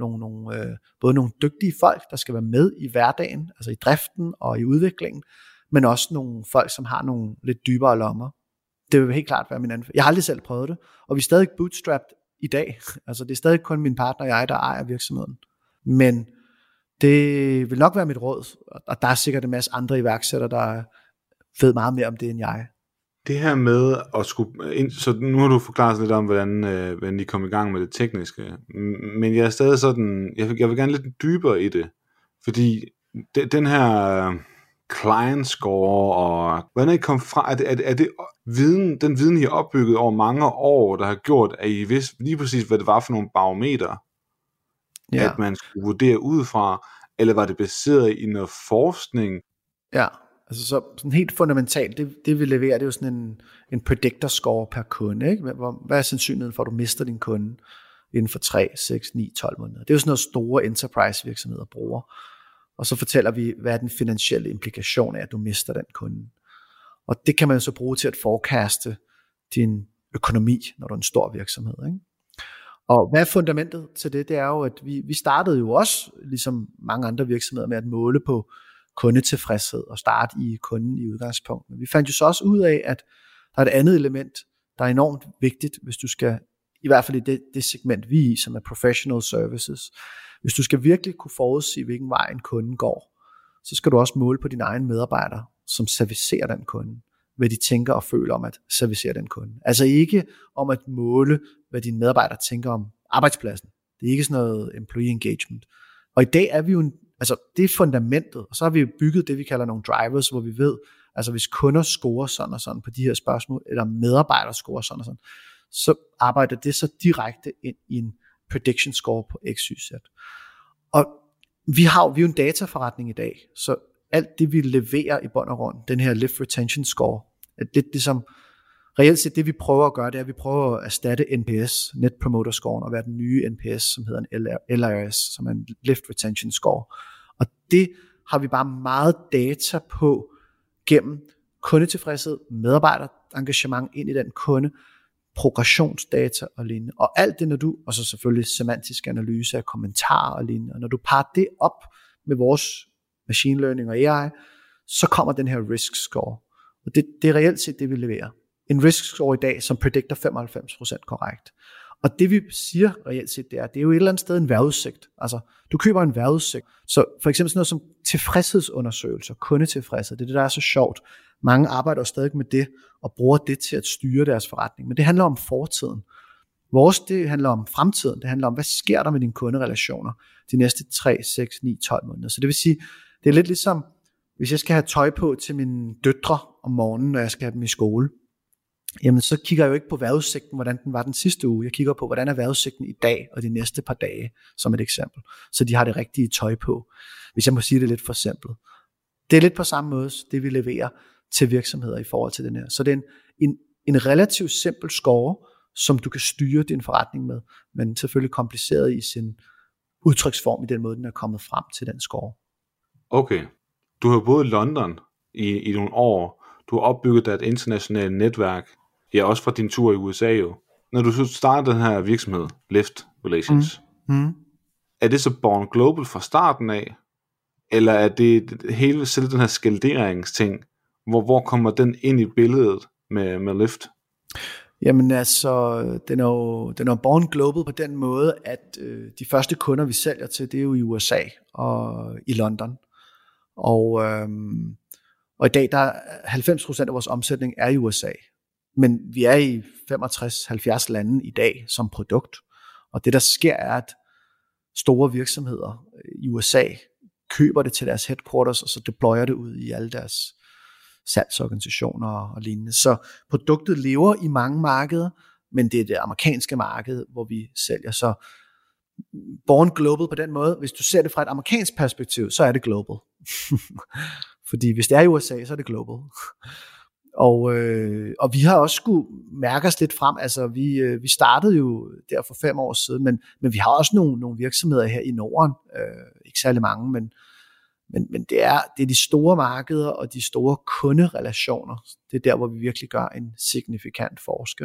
både nogle dygtige folk, der skal være med i hverdagen, altså i driften og i udviklingen, men også nogle folk, som har nogle lidt dybere lommer. Det vil helt klart være min anden. Jeg har aldrig selv prøvet det, og vi er stadig bootstrapped i dag. Altså det er stadig kun min partner og jeg, der ejer virksomheden. Men det vil nok være mit råd, og der er sikkert en masse andre iværksættere, der ved meget mere om det end jeg. Det her med at skulle ind, så nu har du forklaret lidt om, hvordan I kom i gang med det tekniske, men jeg er stadig sådan, jeg vil gerne lidt dybere i det, fordi den her client score, og hvordan I kom fra, er det den viden, I har opbygget over mange år, der har gjort, at I vidste lige præcis, hvad det var for nogle barometer, at man skulle vurdere ud fra, eller var det baseret i noget forskning? Ja. Altså så sådan helt fundamentalt, det vi leverer, det er jo sådan en predictor score per kunde, ikke? Hvad er sandsynligheden for, at du mister din kunde inden for 3, 6, 9, 12 måneder? Det er jo sådan noget store enterprise virksomheder bruger. Og så fortæller vi, hvad er den finansielle implikation af, at du mister den kunde. Og det kan man så bruge til at forecaste din økonomi, når du er en stor virksomhed, ikke? Og hvad er fundamentet til det? Det er jo, at vi startede jo også, ligesom mange andre virksomheder, med at måle på kundetilfredshed og starte i kunden i udgangspunkt. Men vi fandt jo så også ud af, at der er et andet element, der er enormt vigtigt, hvis du skal, i hvert fald i det segment vi er i, som er professional services, hvis du skal virkelig kunne forudsige, hvilken vej en kunde går, så skal du også måle på dine egne medarbejdere, som servicerer den kunde, hvad de tænker og føler om at servicere den kunde. Altså ikke om at måle, hvad dine medarbejdere tænker om arbejdspladsen. Det er ikke sådan noget employee engagement. Og i dag er vi jo det er fundamentet, og så har vi bygget det, vi kalder nogle drivers, hvor vi ved, altså hvis kunder scorer sådan og sådan på de her spørgsmål, eller medarbejdere scorer sådan og sådan, så arbejder det så direkte ind i en prediction score på XYZ. Og vi er jo en dataforretning i dag, så alt det, vi leverer i bund og grund, den her lift retention score, at det som reelt set det, vi prøver at gøre, det er, at vi prøver at erstatte NPS, Net Promoter Score, og være den nye NPS, som hedder en LRS, som er en Lift Retention Score. Og det har vi bare meget data på gennem kundetilfredshed, medarbejderengagement ind i den kunde, progressionsdata og lignende. Og alt det, og så selvfølgelig semantisk analyse af kommentarer og lignende, og når du parer det op med vores machine learning og AI, så kommer den her risk score. Og det er reelt set det, vi leverer. En risk score i dag, som predikter 95% korrekt. Og det vi siger reelt set, det er jo et eller andet sted en vejrudsigt. Altså, du køber en vejrudsigt. Så for eksempel sådan noget som tilfredshedsundersøgelser, kundetilfredshed, det er det, der er så sjovt. Mange arbejder stadig med det, og bruger det til at styre deres forretning. Men det handler om fortiden. Vores, det handler om fremtiden. Det handler om, hvad sker der med dine kunderelationer de næste 3, 6, 9, 12 måneder. Så det vil sige, det er lidt ligesom, hvis jeg skal have tøj på til mine døtre om morgenen, når jeg skal have dem i skole, jamen så kigger jeg jo ikke på vejrudsigten, hvordan den var den sidste uge. Jeg kigger på, hvordan er vejrudsigten i dag og de næste par dage, som et eksempel. Så de har det rigtige tøj på, hvis jeg må sige det lidt for simpelt. Det er lidt på samme måde, det vi leverer til virksomheder i forhold til den her. Så det er en relativt simpel score, som du kan styre din forretning med, men selvfølgelig kompliceret i sin udtryksform i den måde, den er kommet frem til den score. Okay. Du har boet i London i nogle år. Du har opbygget dig et internationalt netværk. Ja, også fra din tur i USA jo. Når du så starter den her virksomhed, Lift Relations, er det så born global fra starten af? Eller er det hele selv den her skalderingsting, hvor kommer den ind i billedet med Lift? Jamen altså, den er born global på den måde, at de første kunder, vi sælger til, det er jo i USA og i London. Og i dag, der 90% af vores omsætning er i USA. Men vi er i 65-70 lande i dag som produkt, og det der sker er, at store virksomheder i USA køber det til deres headquarters, og så deployer det ud i alle deres salgsorganisationer og lignende. Så produktet lever i mange markeder, men det er det amerikanske marked, hvor vi sælger. Så born global på den måde, hvis du ser det fra et amerikansk perspektiv, så er det global. Fordi hvis det er i USA, så er det global. Og vi har også skulle mærke os lidt frem. Altså vi startede jo der for 5 år siden, men vi har også nogle virksomheder her i Norden, ikke særlig mange, men det er de store markeder og de store kunderelationer. Det er der, hvor vi virkelig gør en signifikant forskel.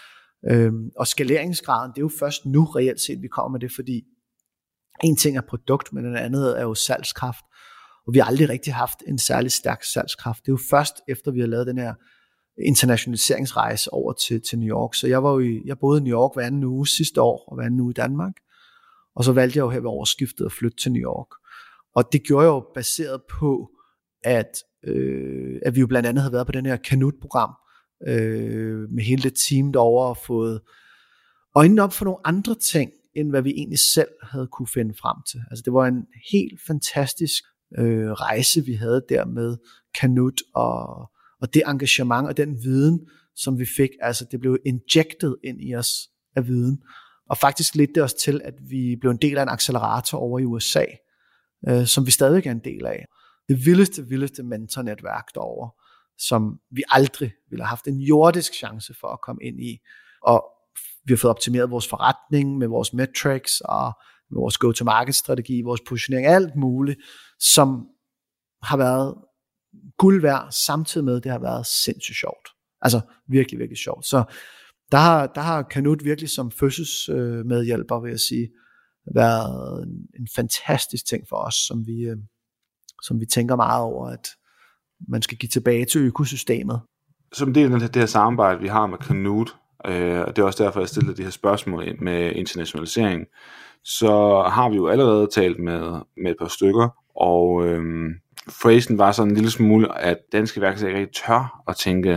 Og skaleringsgraden, det er jo først nu reelt set, vi kommer med det, fordi en ting er produkt, men den andet er jo salgskraft. Og vi har aldrig rigtig haft en særlig stærk salgskraft. Det er jo først efter, vi har lavet den her internationaliseringsrejse over til New York. Så jeg boede i New York hver anden uge sidste år, og hver anden uge i Danmark. Og så valgte jeg jo her ved årsskiftet at flytte til New York. Og det gjorde jeg jo baseret på, at vi jo blandt andet havde været på den her Canute-program, med hele det team derovre, og fået øjnene op for nogle andre ting, end hvad vi egentlig selv havde kunne finde frem til. Altså det var en helt fantastisk rejse, vi havde der med Canute, og det engagement og den viden, som vi fik, altså det blev injected ind i os af viden, og faktisk ledte det os til, at vi blev en del af en accelerator over i USA, som vi stadig er en del af. Det vildeste mentornetværk derovre, som vi aldrig ville have haft en jordisk chance for at komme ind i, og vi har fået optimeret vores forretning med vores metrics og med vores go-to-market-strategi, vores positionering, alt muligt, som har været guld værd, samtidig med, det har været sindssygt sjovt. Altså virkelig, virkelig sjovt. Så der har Canute virkelig som fødselsmedhjælper, vil jeg sige, været en fantastisk ting for os, som vi tænker meget over, at man skal give tilbage til økosystemet. Som del af det her samarbejde, vi har med Canute, og det er også derfor, jeg stillede de her spørgsmål med internationalisering, så har vi jo allerede talt med et par stykker, og phrasen var sådan en lille smule, at danske iværksættere ikke tør at tænke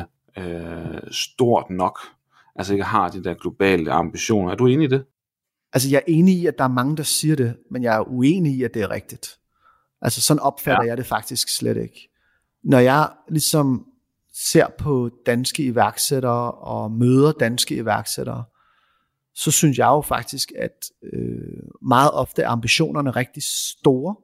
stort nok, altså ikke har de der globale ambitioner. Er du enig i det? Altså jeg er enig i, at der er mange, der siger det, men jeg er uenig i, at det er rigtigt. Altså sådan opfatter jeg det faktisk slet ikke. Når jeg ligesom ser på danske iværksættere og møder danske iværksættere, så synes jeg jo faktisk, at meget ofte er ambitionerne rigtig store,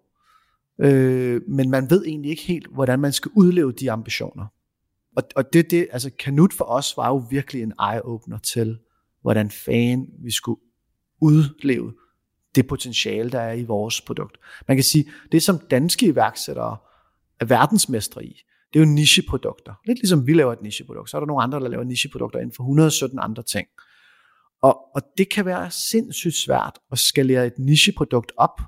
men man ved egentlig ikke helt, hvordan man skal udleve de ambitioner. Og det, altså Canute for os var jo virkelig en eye-opener til, hvordan fanden vi skulle udleve det potentiale, der er i vores produkt. Man kan sige, det som danske iværksættere er verdensmestre i, det er jo nicheprodukter. Lidt ligesom vi laver et nicheprodukt, så er der nogle andre, der laver nicheprodukter inden for 117 andre ting. Og det kan være sindssygt svært at skalere et nicheprodukt op,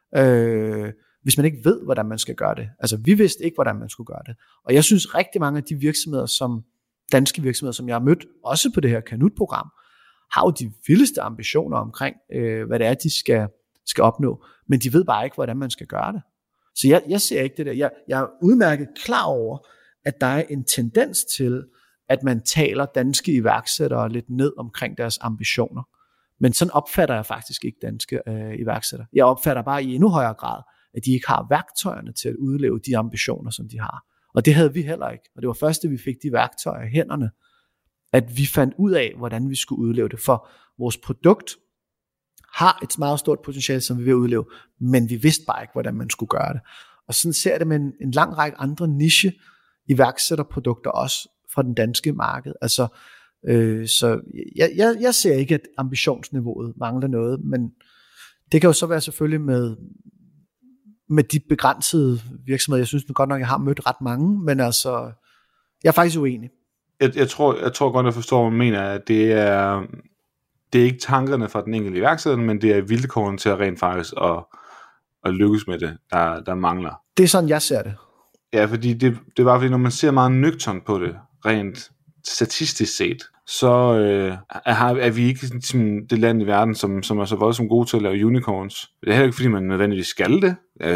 hvis man ikke ved, hvordan man skal gøre det. Altså vi vidste ikke, hvordan man skulle gøre det. Og jeg synes rigtig mange af de virksomheder, danske virksomheder, som jeg har mødt, også på det her Canute-program, har jo de vildeste ambitioner omkring, hvad det er, de skal opnå. Men de ved bare ikke, hvordan man skal gøre det. Så jeg ser ikke det der. Jeg er udmærket klar over, at der er en tendens til, at man taler danske iværksættere lidt ned omkring deres ambitioner. Men sådan opfatter jeg faktisk ikke danske iværksættere. Jeg opfatter bare i endnu højere grad, at de ikke har værktøjerne til at udleve de ambitioner, som de har. Og det havde vi heller ikke. Og det var først, da vi fik de værktøjer i hænderne, at vi fandt ud af, hvordan vi skulle udleve det. For vores produkt har et meget stort potentiale, som vi vil udleve, men vi vidste bare ikke, hvordan man skulle gøre det. Og sådan ser det med en lang række andre niche iværksætterprodukter også fra den danske marked. Altså, så jeg ser ikke, at ambitionsniveauet mangler noget, men det kan jo så være selvfølgelig med de begrænsede virksomheder. Jeg synes godt nok, jeg har mødt ret mange, men altså, jeg er faktisk uenig. Jeg tror godt, jeg forstår, hvad man mener, at det er ikke tankerne fra den enkelte iværksætter, men det er vilkårene til at rent faktisk at lykkes med det, der mangler. Det er sådan, jeg ser det. Ja, fordi det var fordi, når man ser meget nøgternt på det, rent statistisk set, så er vi ikke sådan, det land i verden, som er så voldsomt gode til at lave unicorns. Det er heller ikke, fordi man nødvendigvis skal det,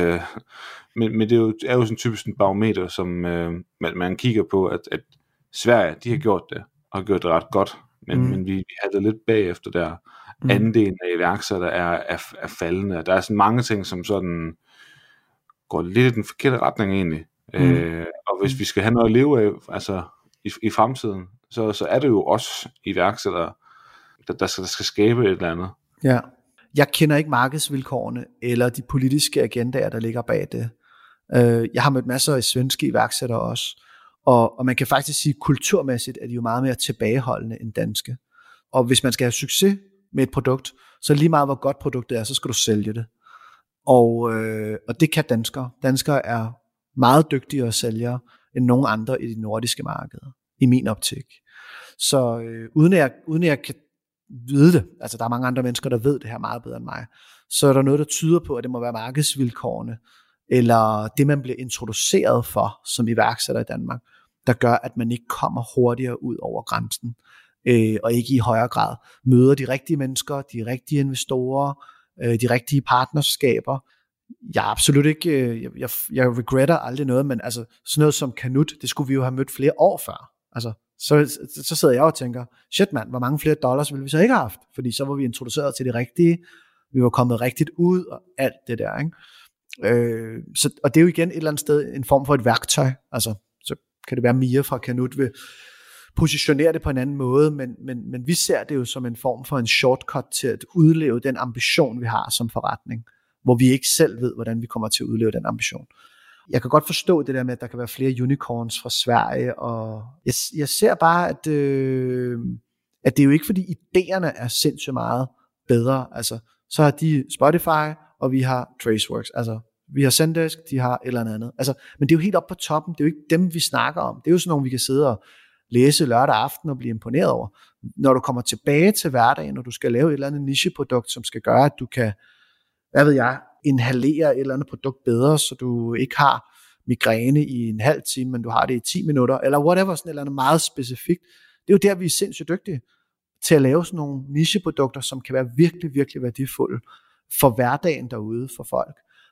men det er jo sådan typisk en barometer, som man kigger på, at Sverige, de har gjort det, har gjort det ret godt, men vi halter lidt bagefter der. Andelen af iværksættere er faldende. Der er sådan mange ting, som sådan går lidt i den forkerte retning egentlig. Og hvis vi skal have noget at leve af, altså i fremtiden, så er det jo også iværksættere, der skal skabe et eller andet. Ja. Jeg kender ikke markedsvilkårene eller de politiske agendaer, der ligger bag det. Jeg har mødt masser af svenske iværksættere også, og man kan faktisk sige, kulturmæssigt er de jo meget mere tilbageholdende end danske. Og hvis man skal have succes med et produkt, så lige meget hvor godt produktet er, så skal du sælge det. Og det kan danskere. Danskere er meget dygtigere sælgere end nogen andre i de nordiske markeder, i min optik. Så uden at jeg kan vide det, altså der er mange andre mennesker, der ved det her meget bedre end mig, så er der noget, der tyder på, at det må være markedsvilkårene, eller det, man bliver introduceret for som iværksætter i Danmark, der gør, at man ikke kommer hurtigere ud over grænsen, og ikke i højere grad møder de rigtige mennesker, de rigtige investorer, de rigtige partnerskaber. Jeg er absolut ikke, jeg regretter aldrig noget, men altså sådan noget som Canut, det skulle vi jo have mødt flere år før. Altså, så sidder jeg og tænker, shit mand, hvor mange flere dollars ville vi så ikke have haft? Fordi så var vi introduceret til det rigtige, vi var kommet rigtigt ud, og alt det der, ikke? Og det er jo igen et eller andet sted en form for et værktøj. Altså, så kan det være, Mia fra Canut vil positionere det på en anden måde, men vi ser det jo som en form for en shortcut til at udleve den ambition, vi har som forretning, hvor vi ikke selv ved, hvordan vi kommer til at udleve den ambition. Jeg kan godt forstå det der med, at der kan være flere unicorns fra Sverige, og jeg ser bare, at det er jo ikke fordi idéerne er sindssygt meget bedre. Altså, så har de Spotify, og vi har Traceworks. Altså, vi har Zendesk, de har et eller andet. Altså, men det er jo helt oppe på toppen. Det er jo ikke dem, vi snakker om. Det er jo sådan nogle, vi kan sidde og læse lørdag aften og blive imponeret over. Når du kommer tilbage til hverdagen, når du skal lave et eller andet nicheprodukt, som skal gøre, at du kan, hvad ved jeg, inhalere et eller andet produkt bedre, så du ikke har migræne i en halv time, men du har det i 10 minutter, eller whatever, sådan et eller andet meget specifikt. Det er jo der, vi er sindssygt dygtige til at lave sådan nogle nicheprodukter, som kan være virkelig, virkelig værdifulde for hverdagen derude for folk.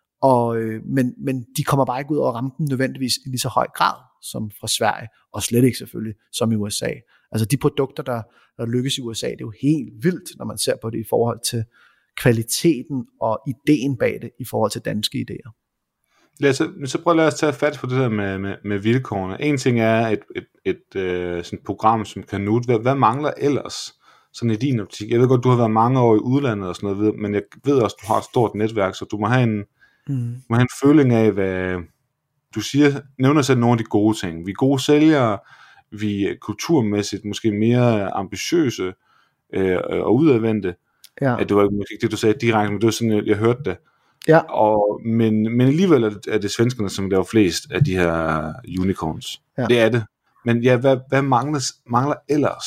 Men de kommer bare ikke ud over rampen nødvendigvis i lige så høj grad som fra Sverige, og slet ikke selvfølgelig som i USA. Altså de produkter, der lykkes i USA, det er jo helt vildt, når man ser på det i forhold til kvaliteten og ideen bag det i forhold til danske idéer. Så lad os tage fat på det der med vilkårene. En ting er et sådan program som Canut. Hvad mangler ellers sådan i din optik? Jeg ved godt, du har været mange år i udlandet og sådan noget, men jeg ved også, du har et stort netværk, så du må have en føling af, hvad du siger, nævner selv nogle af de gode ting. Vi er gode sælgere, vi er kulturmæssigt måske mere ambitiøse og udadvendte. Ja. At det var ikke det, du sagde direkte, men det var sådan, jeg hørte det. Ja. Men alligevel er det svenskerne, som laver flest af de her unicorns. Ja. Det er det. Men ja, hvad mangler ellers?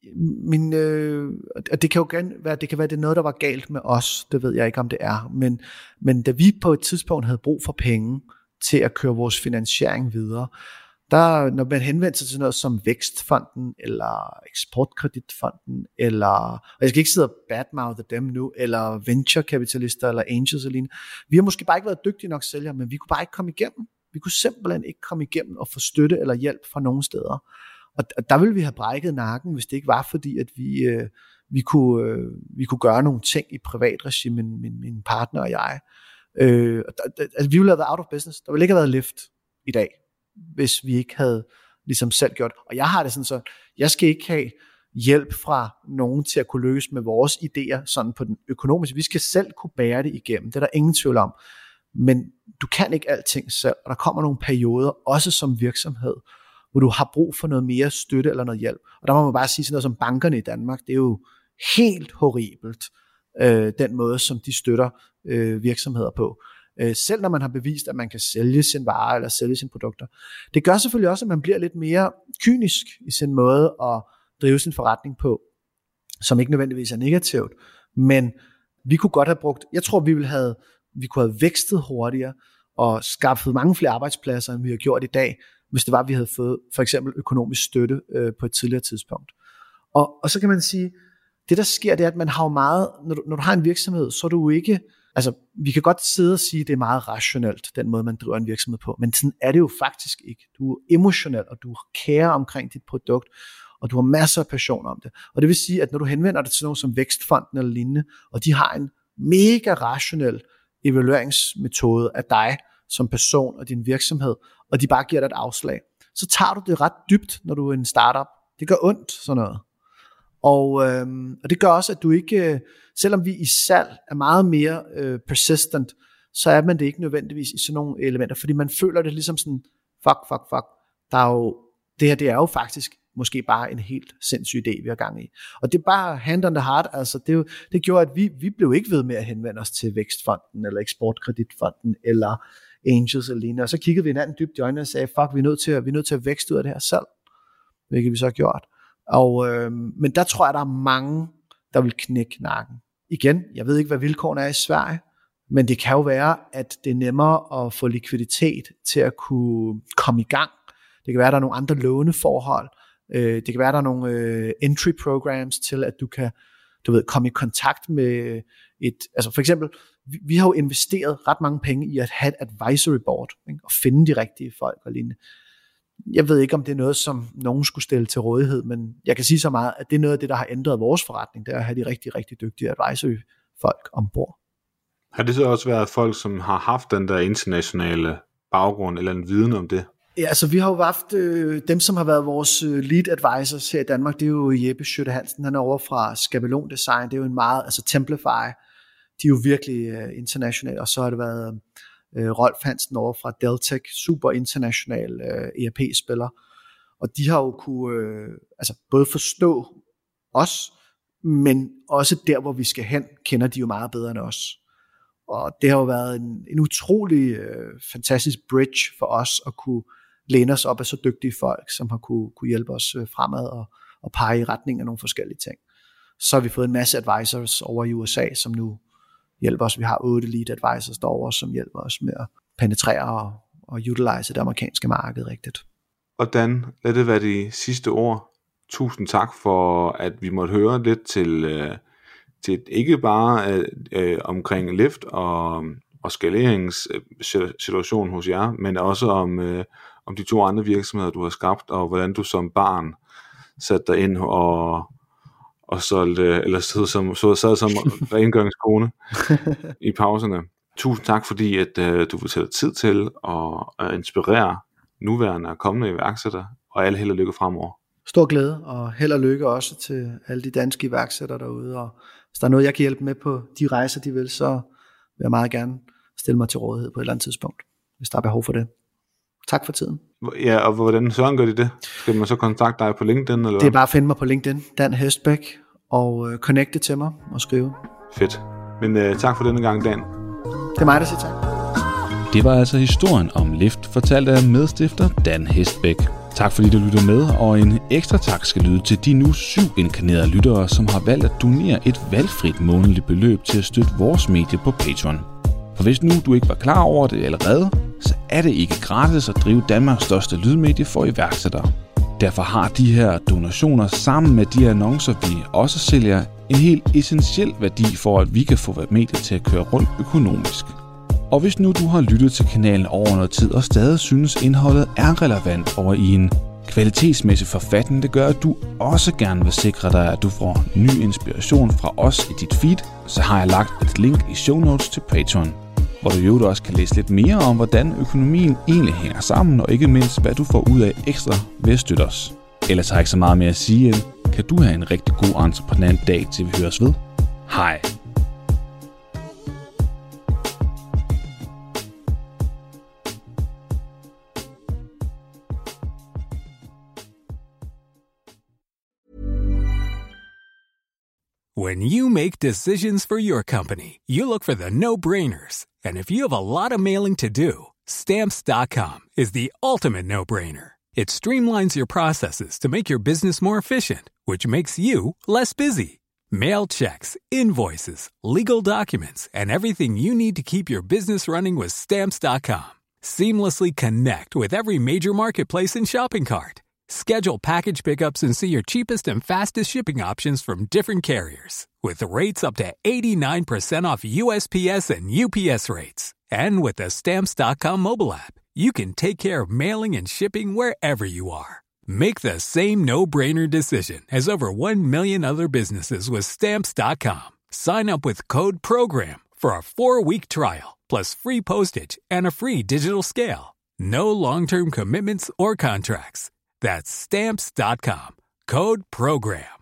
Det kan jo gerne være, det kan være, det er noget, der var galt med os. Det ved jeg ikke, om det er. Men da vi på et tidspunkt havde brug for penge til at køre vores finansiering videre, når man henvendte sig til noget som Vækstfonden, eller Eksportkreditfonden, og jeg skal ikke sidde og badmouthe dem nu, eller venturekapitalister, eller angels og lignende. Vi har måske bare ikke været dygtige nok sælgere, men vi kunne bare ikke komme igennem. Vi kunne simpelthen ikke komme igennem og få støtte eller hjælp fra nogen steder. Og der ville vi have brækket nakken, hvis det ikke var fordi, at vi kunne gøre nogle ting i privat regi, min partner og jeg. Altså, vi ville have været out of business. Der ville ikke have været lift i dag, hvis vi ikke havde ligesom selv gjort. Og jeg har det sådan så, jeg skal ikke have hjælp fra nogen til at kunne lykkes med vores idéer sådan på den økonomiske. Vi skal selv kunne bære det igennem. Det er der ingen tvivl om. Men du kan ikke alting selv, og der kommer nogle perioder, også som virksomhed, hvor du har brug for noget mere støtte eller noget hjælp. Og der må man bare sige sådan noget som bankerne i Danmark, det er jo helt horribelt, den måde, som de støtter virksomheder på. Selv når man har bevist, at man kan sælge sin vare eller sælge sine produkter. Det gør selvfølgelig også, at man bliver lidt mere kynisk i sin måde at drive sin forretning på, som ikke nødvendigvis er negativt. Men vi kunne godt have brugt, jeg tror, vi kunne have vækstet hurtigere og skaffet mange flere arbejdspladser, end vi har gjort i dag, hvis det var, at vi havde fået for eksempel økonomisk støtte på et tidligere tidspunkt. Og så kan man sige, det der sker, det er, at man har jo meget, når du har en virksomhed, så er du ikke, altså vi kan godt sidde og sige, at det er meget rationelt, den måde man driver en virksomhed på, men sådan er det jo faktisk ikke. Du er emotionel, og du kærer omkring dit produkt, og du har masser af passion om det. Og det vil sige, at når du henvender dig til nogen som Vækstfonden eller lignende, og de har en mega rationel evalueringsmetode af dig som person og din virksomhed, og de bare giver dig et afslag, så tager du det ret dybt, når du er en startup. Det gør ondt, sådan noget. Og det gør også, at du ikke, selvom vi i salg er meget mere persistent, så er man det ikke nødvendigvis i sådan nogle elementer, fordi man føler det ligesom sådan, fuck, der er jo, det her det er jo faktisk måske bare en helt sindssyg idé, vi har gang i. Og det er bare hand on the heart, altså det gjorde, at vi blev ikke ved med at henvende os til Vækstfonden, eller Eksportkreditfonden, eller Angels eller lignende, og så kiggede vi hinanden dybt i øjnene og sagde, fuck, vi er nødt til at vækste ud af det her selv, hvilket vi så har gjort. Men der tror jeg, der er mange, der vil knække nakken. Igen, jeg ved ikke, hvad vilkårene er i Sverige, men det kan jo være, at det er nemmere at få likviditet til at kunne komme i gang. Det kan være, at der er nogle andre låneforhold. Det kan være, at der er nogle entry programs til, at du kan komme i kontakt med altså for eksempel, vi har jo investeret ret mange penge i at have et advisory board, ikke? Og finde de rigtige folk og lignende. Jeg ved ikke, om det er noget, som nogen skulle stille til rådighed, men jeg kan sige så meget, at det er noget af det, der har ændret vores forretning, det er at have de rigtig, rigtig dygtige advisory folk ombord. Har det så også været folk, som har haft den der internationale baggrund eller en viden om det? Ja, altså vi har jo haft dem, som har været vores lead advisors her i Danmark, det er jo Jeppe Schøtte Hansen, han er over fra Skabelon Design, det er jo en meget, altså Templify, de er jo virkelig internationale, og så har det været Rolf Hansen over fra Deltek, super international ERP-spiller, og de har jo kunne altså både forstå os, men også der, hvor vi skal hen, kender de jo meget bedre end os. Og det har jo været en utrolig fantastisk bridge for os at kunne læne os op af så dygtige folk, som har kunne hjælpe os fremad og pege i retning af nogle forskellige ting. Så har vi fået en masse advisors over i USA, som nu hjælper os. Vi har 8 lead advisors derovre, som hjælper os med at penetrere og utilize det amerikanske marked rigtigt. Og Dan, lad det være de sidste ord. Tusind tak for, at vi måtte høre lidt til ikke bare omkring Lift og skaleringssituationen hos jer, men også om de 2 andre virksomheder, du har skabt, og hvordan du som barn satte dig ind og solgte, eller sad som rengøringskone i pauserne. Tusind tak, fordi at du vil tage tid til at inspirere nuværende og kommende iværksættere, og alle held og lykke fremover. Stor glæde, og held og lykke også til alle de danske iværksættere derude, og hvis der er noget, jeg kan hjælpe med på de rejser, de vil, så vil jeg meget gerne stille mig til rådighed på et eller andet tidspunkt, hvis der er behov for det. Tak for tiden. Ja, og hvordan søren gør de det? Skal man så kontakte dig på LinkedIn? Eller? Det er bare at finde mig på LinkedIn, Dan Hestbæk, og connecte til mig og skrive. Fedt. Men tak for denne gang, Dan. Det er mig, der siger tak. Det var altså historien om Lift, fortalt af medstifter Dan Hestbæk. Tak fordi du lytter med, og en ekstra tak skal lyde til de nu 7 inkarnerede lyttere, som har valgt at donere et valgfrit månedligt beløb til at støtte vores medie på Patreon. For hvis nu du ikke var klar over det allerede, så er det ikke gratis at drive Danmarks største lydmedie for iværksættere. Derfor har de her donationer sammen med de annoncer, vi også sælger, en helt essentiel værdi for, at vi kan få mediet til at køre rundt økonomisk. Og hvis nu du har lyttet til kanalen over noget tid og stadig synes indholdet er relevant over i en kvalitetsmæssig forfatning, det gør, at du også gerne vil sikre dig, at du får ny inspiration fra os i dit feed, så har jeg lagt et link i show notes til Patreon, hvor du jo også kan læse lidt mere om, hvordan økonomien egentlig hænger sammen, og ikke mindst, hvad du får ud af ekstra ved at støtte os. Ellers har jeg ikke så meget mere at sige end, kan du have en rigtig god entreprenant dag, til vi høres ved. Hej! When you make decisions for your company, you look for the no-brainers. And if you have a lot of mailing to do, Stamps.com is the ultimate no-brainer. It streamlines your processes to make your business more efficient, which makes you less busy. Mail checks, invoices, legal documents, and everything you need to keep your business running with Stamps.com. Seamlessly connect with every major marketplace and shopping cart. Schedule package pickups and see your cheapest and fastest shipping options from different carriers, with rates up to 89% off USPS and UPS rates. And with the Stamps.com mobile app, you can take care of mailing and shipping wherever you are. Make the same no-brainer decision as over 1 million other businesses with Stamps.com. Sign up with code PROGRAM for a 4-week trial, plus free postage and a free digital scale. No long-term commitments or contracts. That's Stamps.com. Code PROGRAM.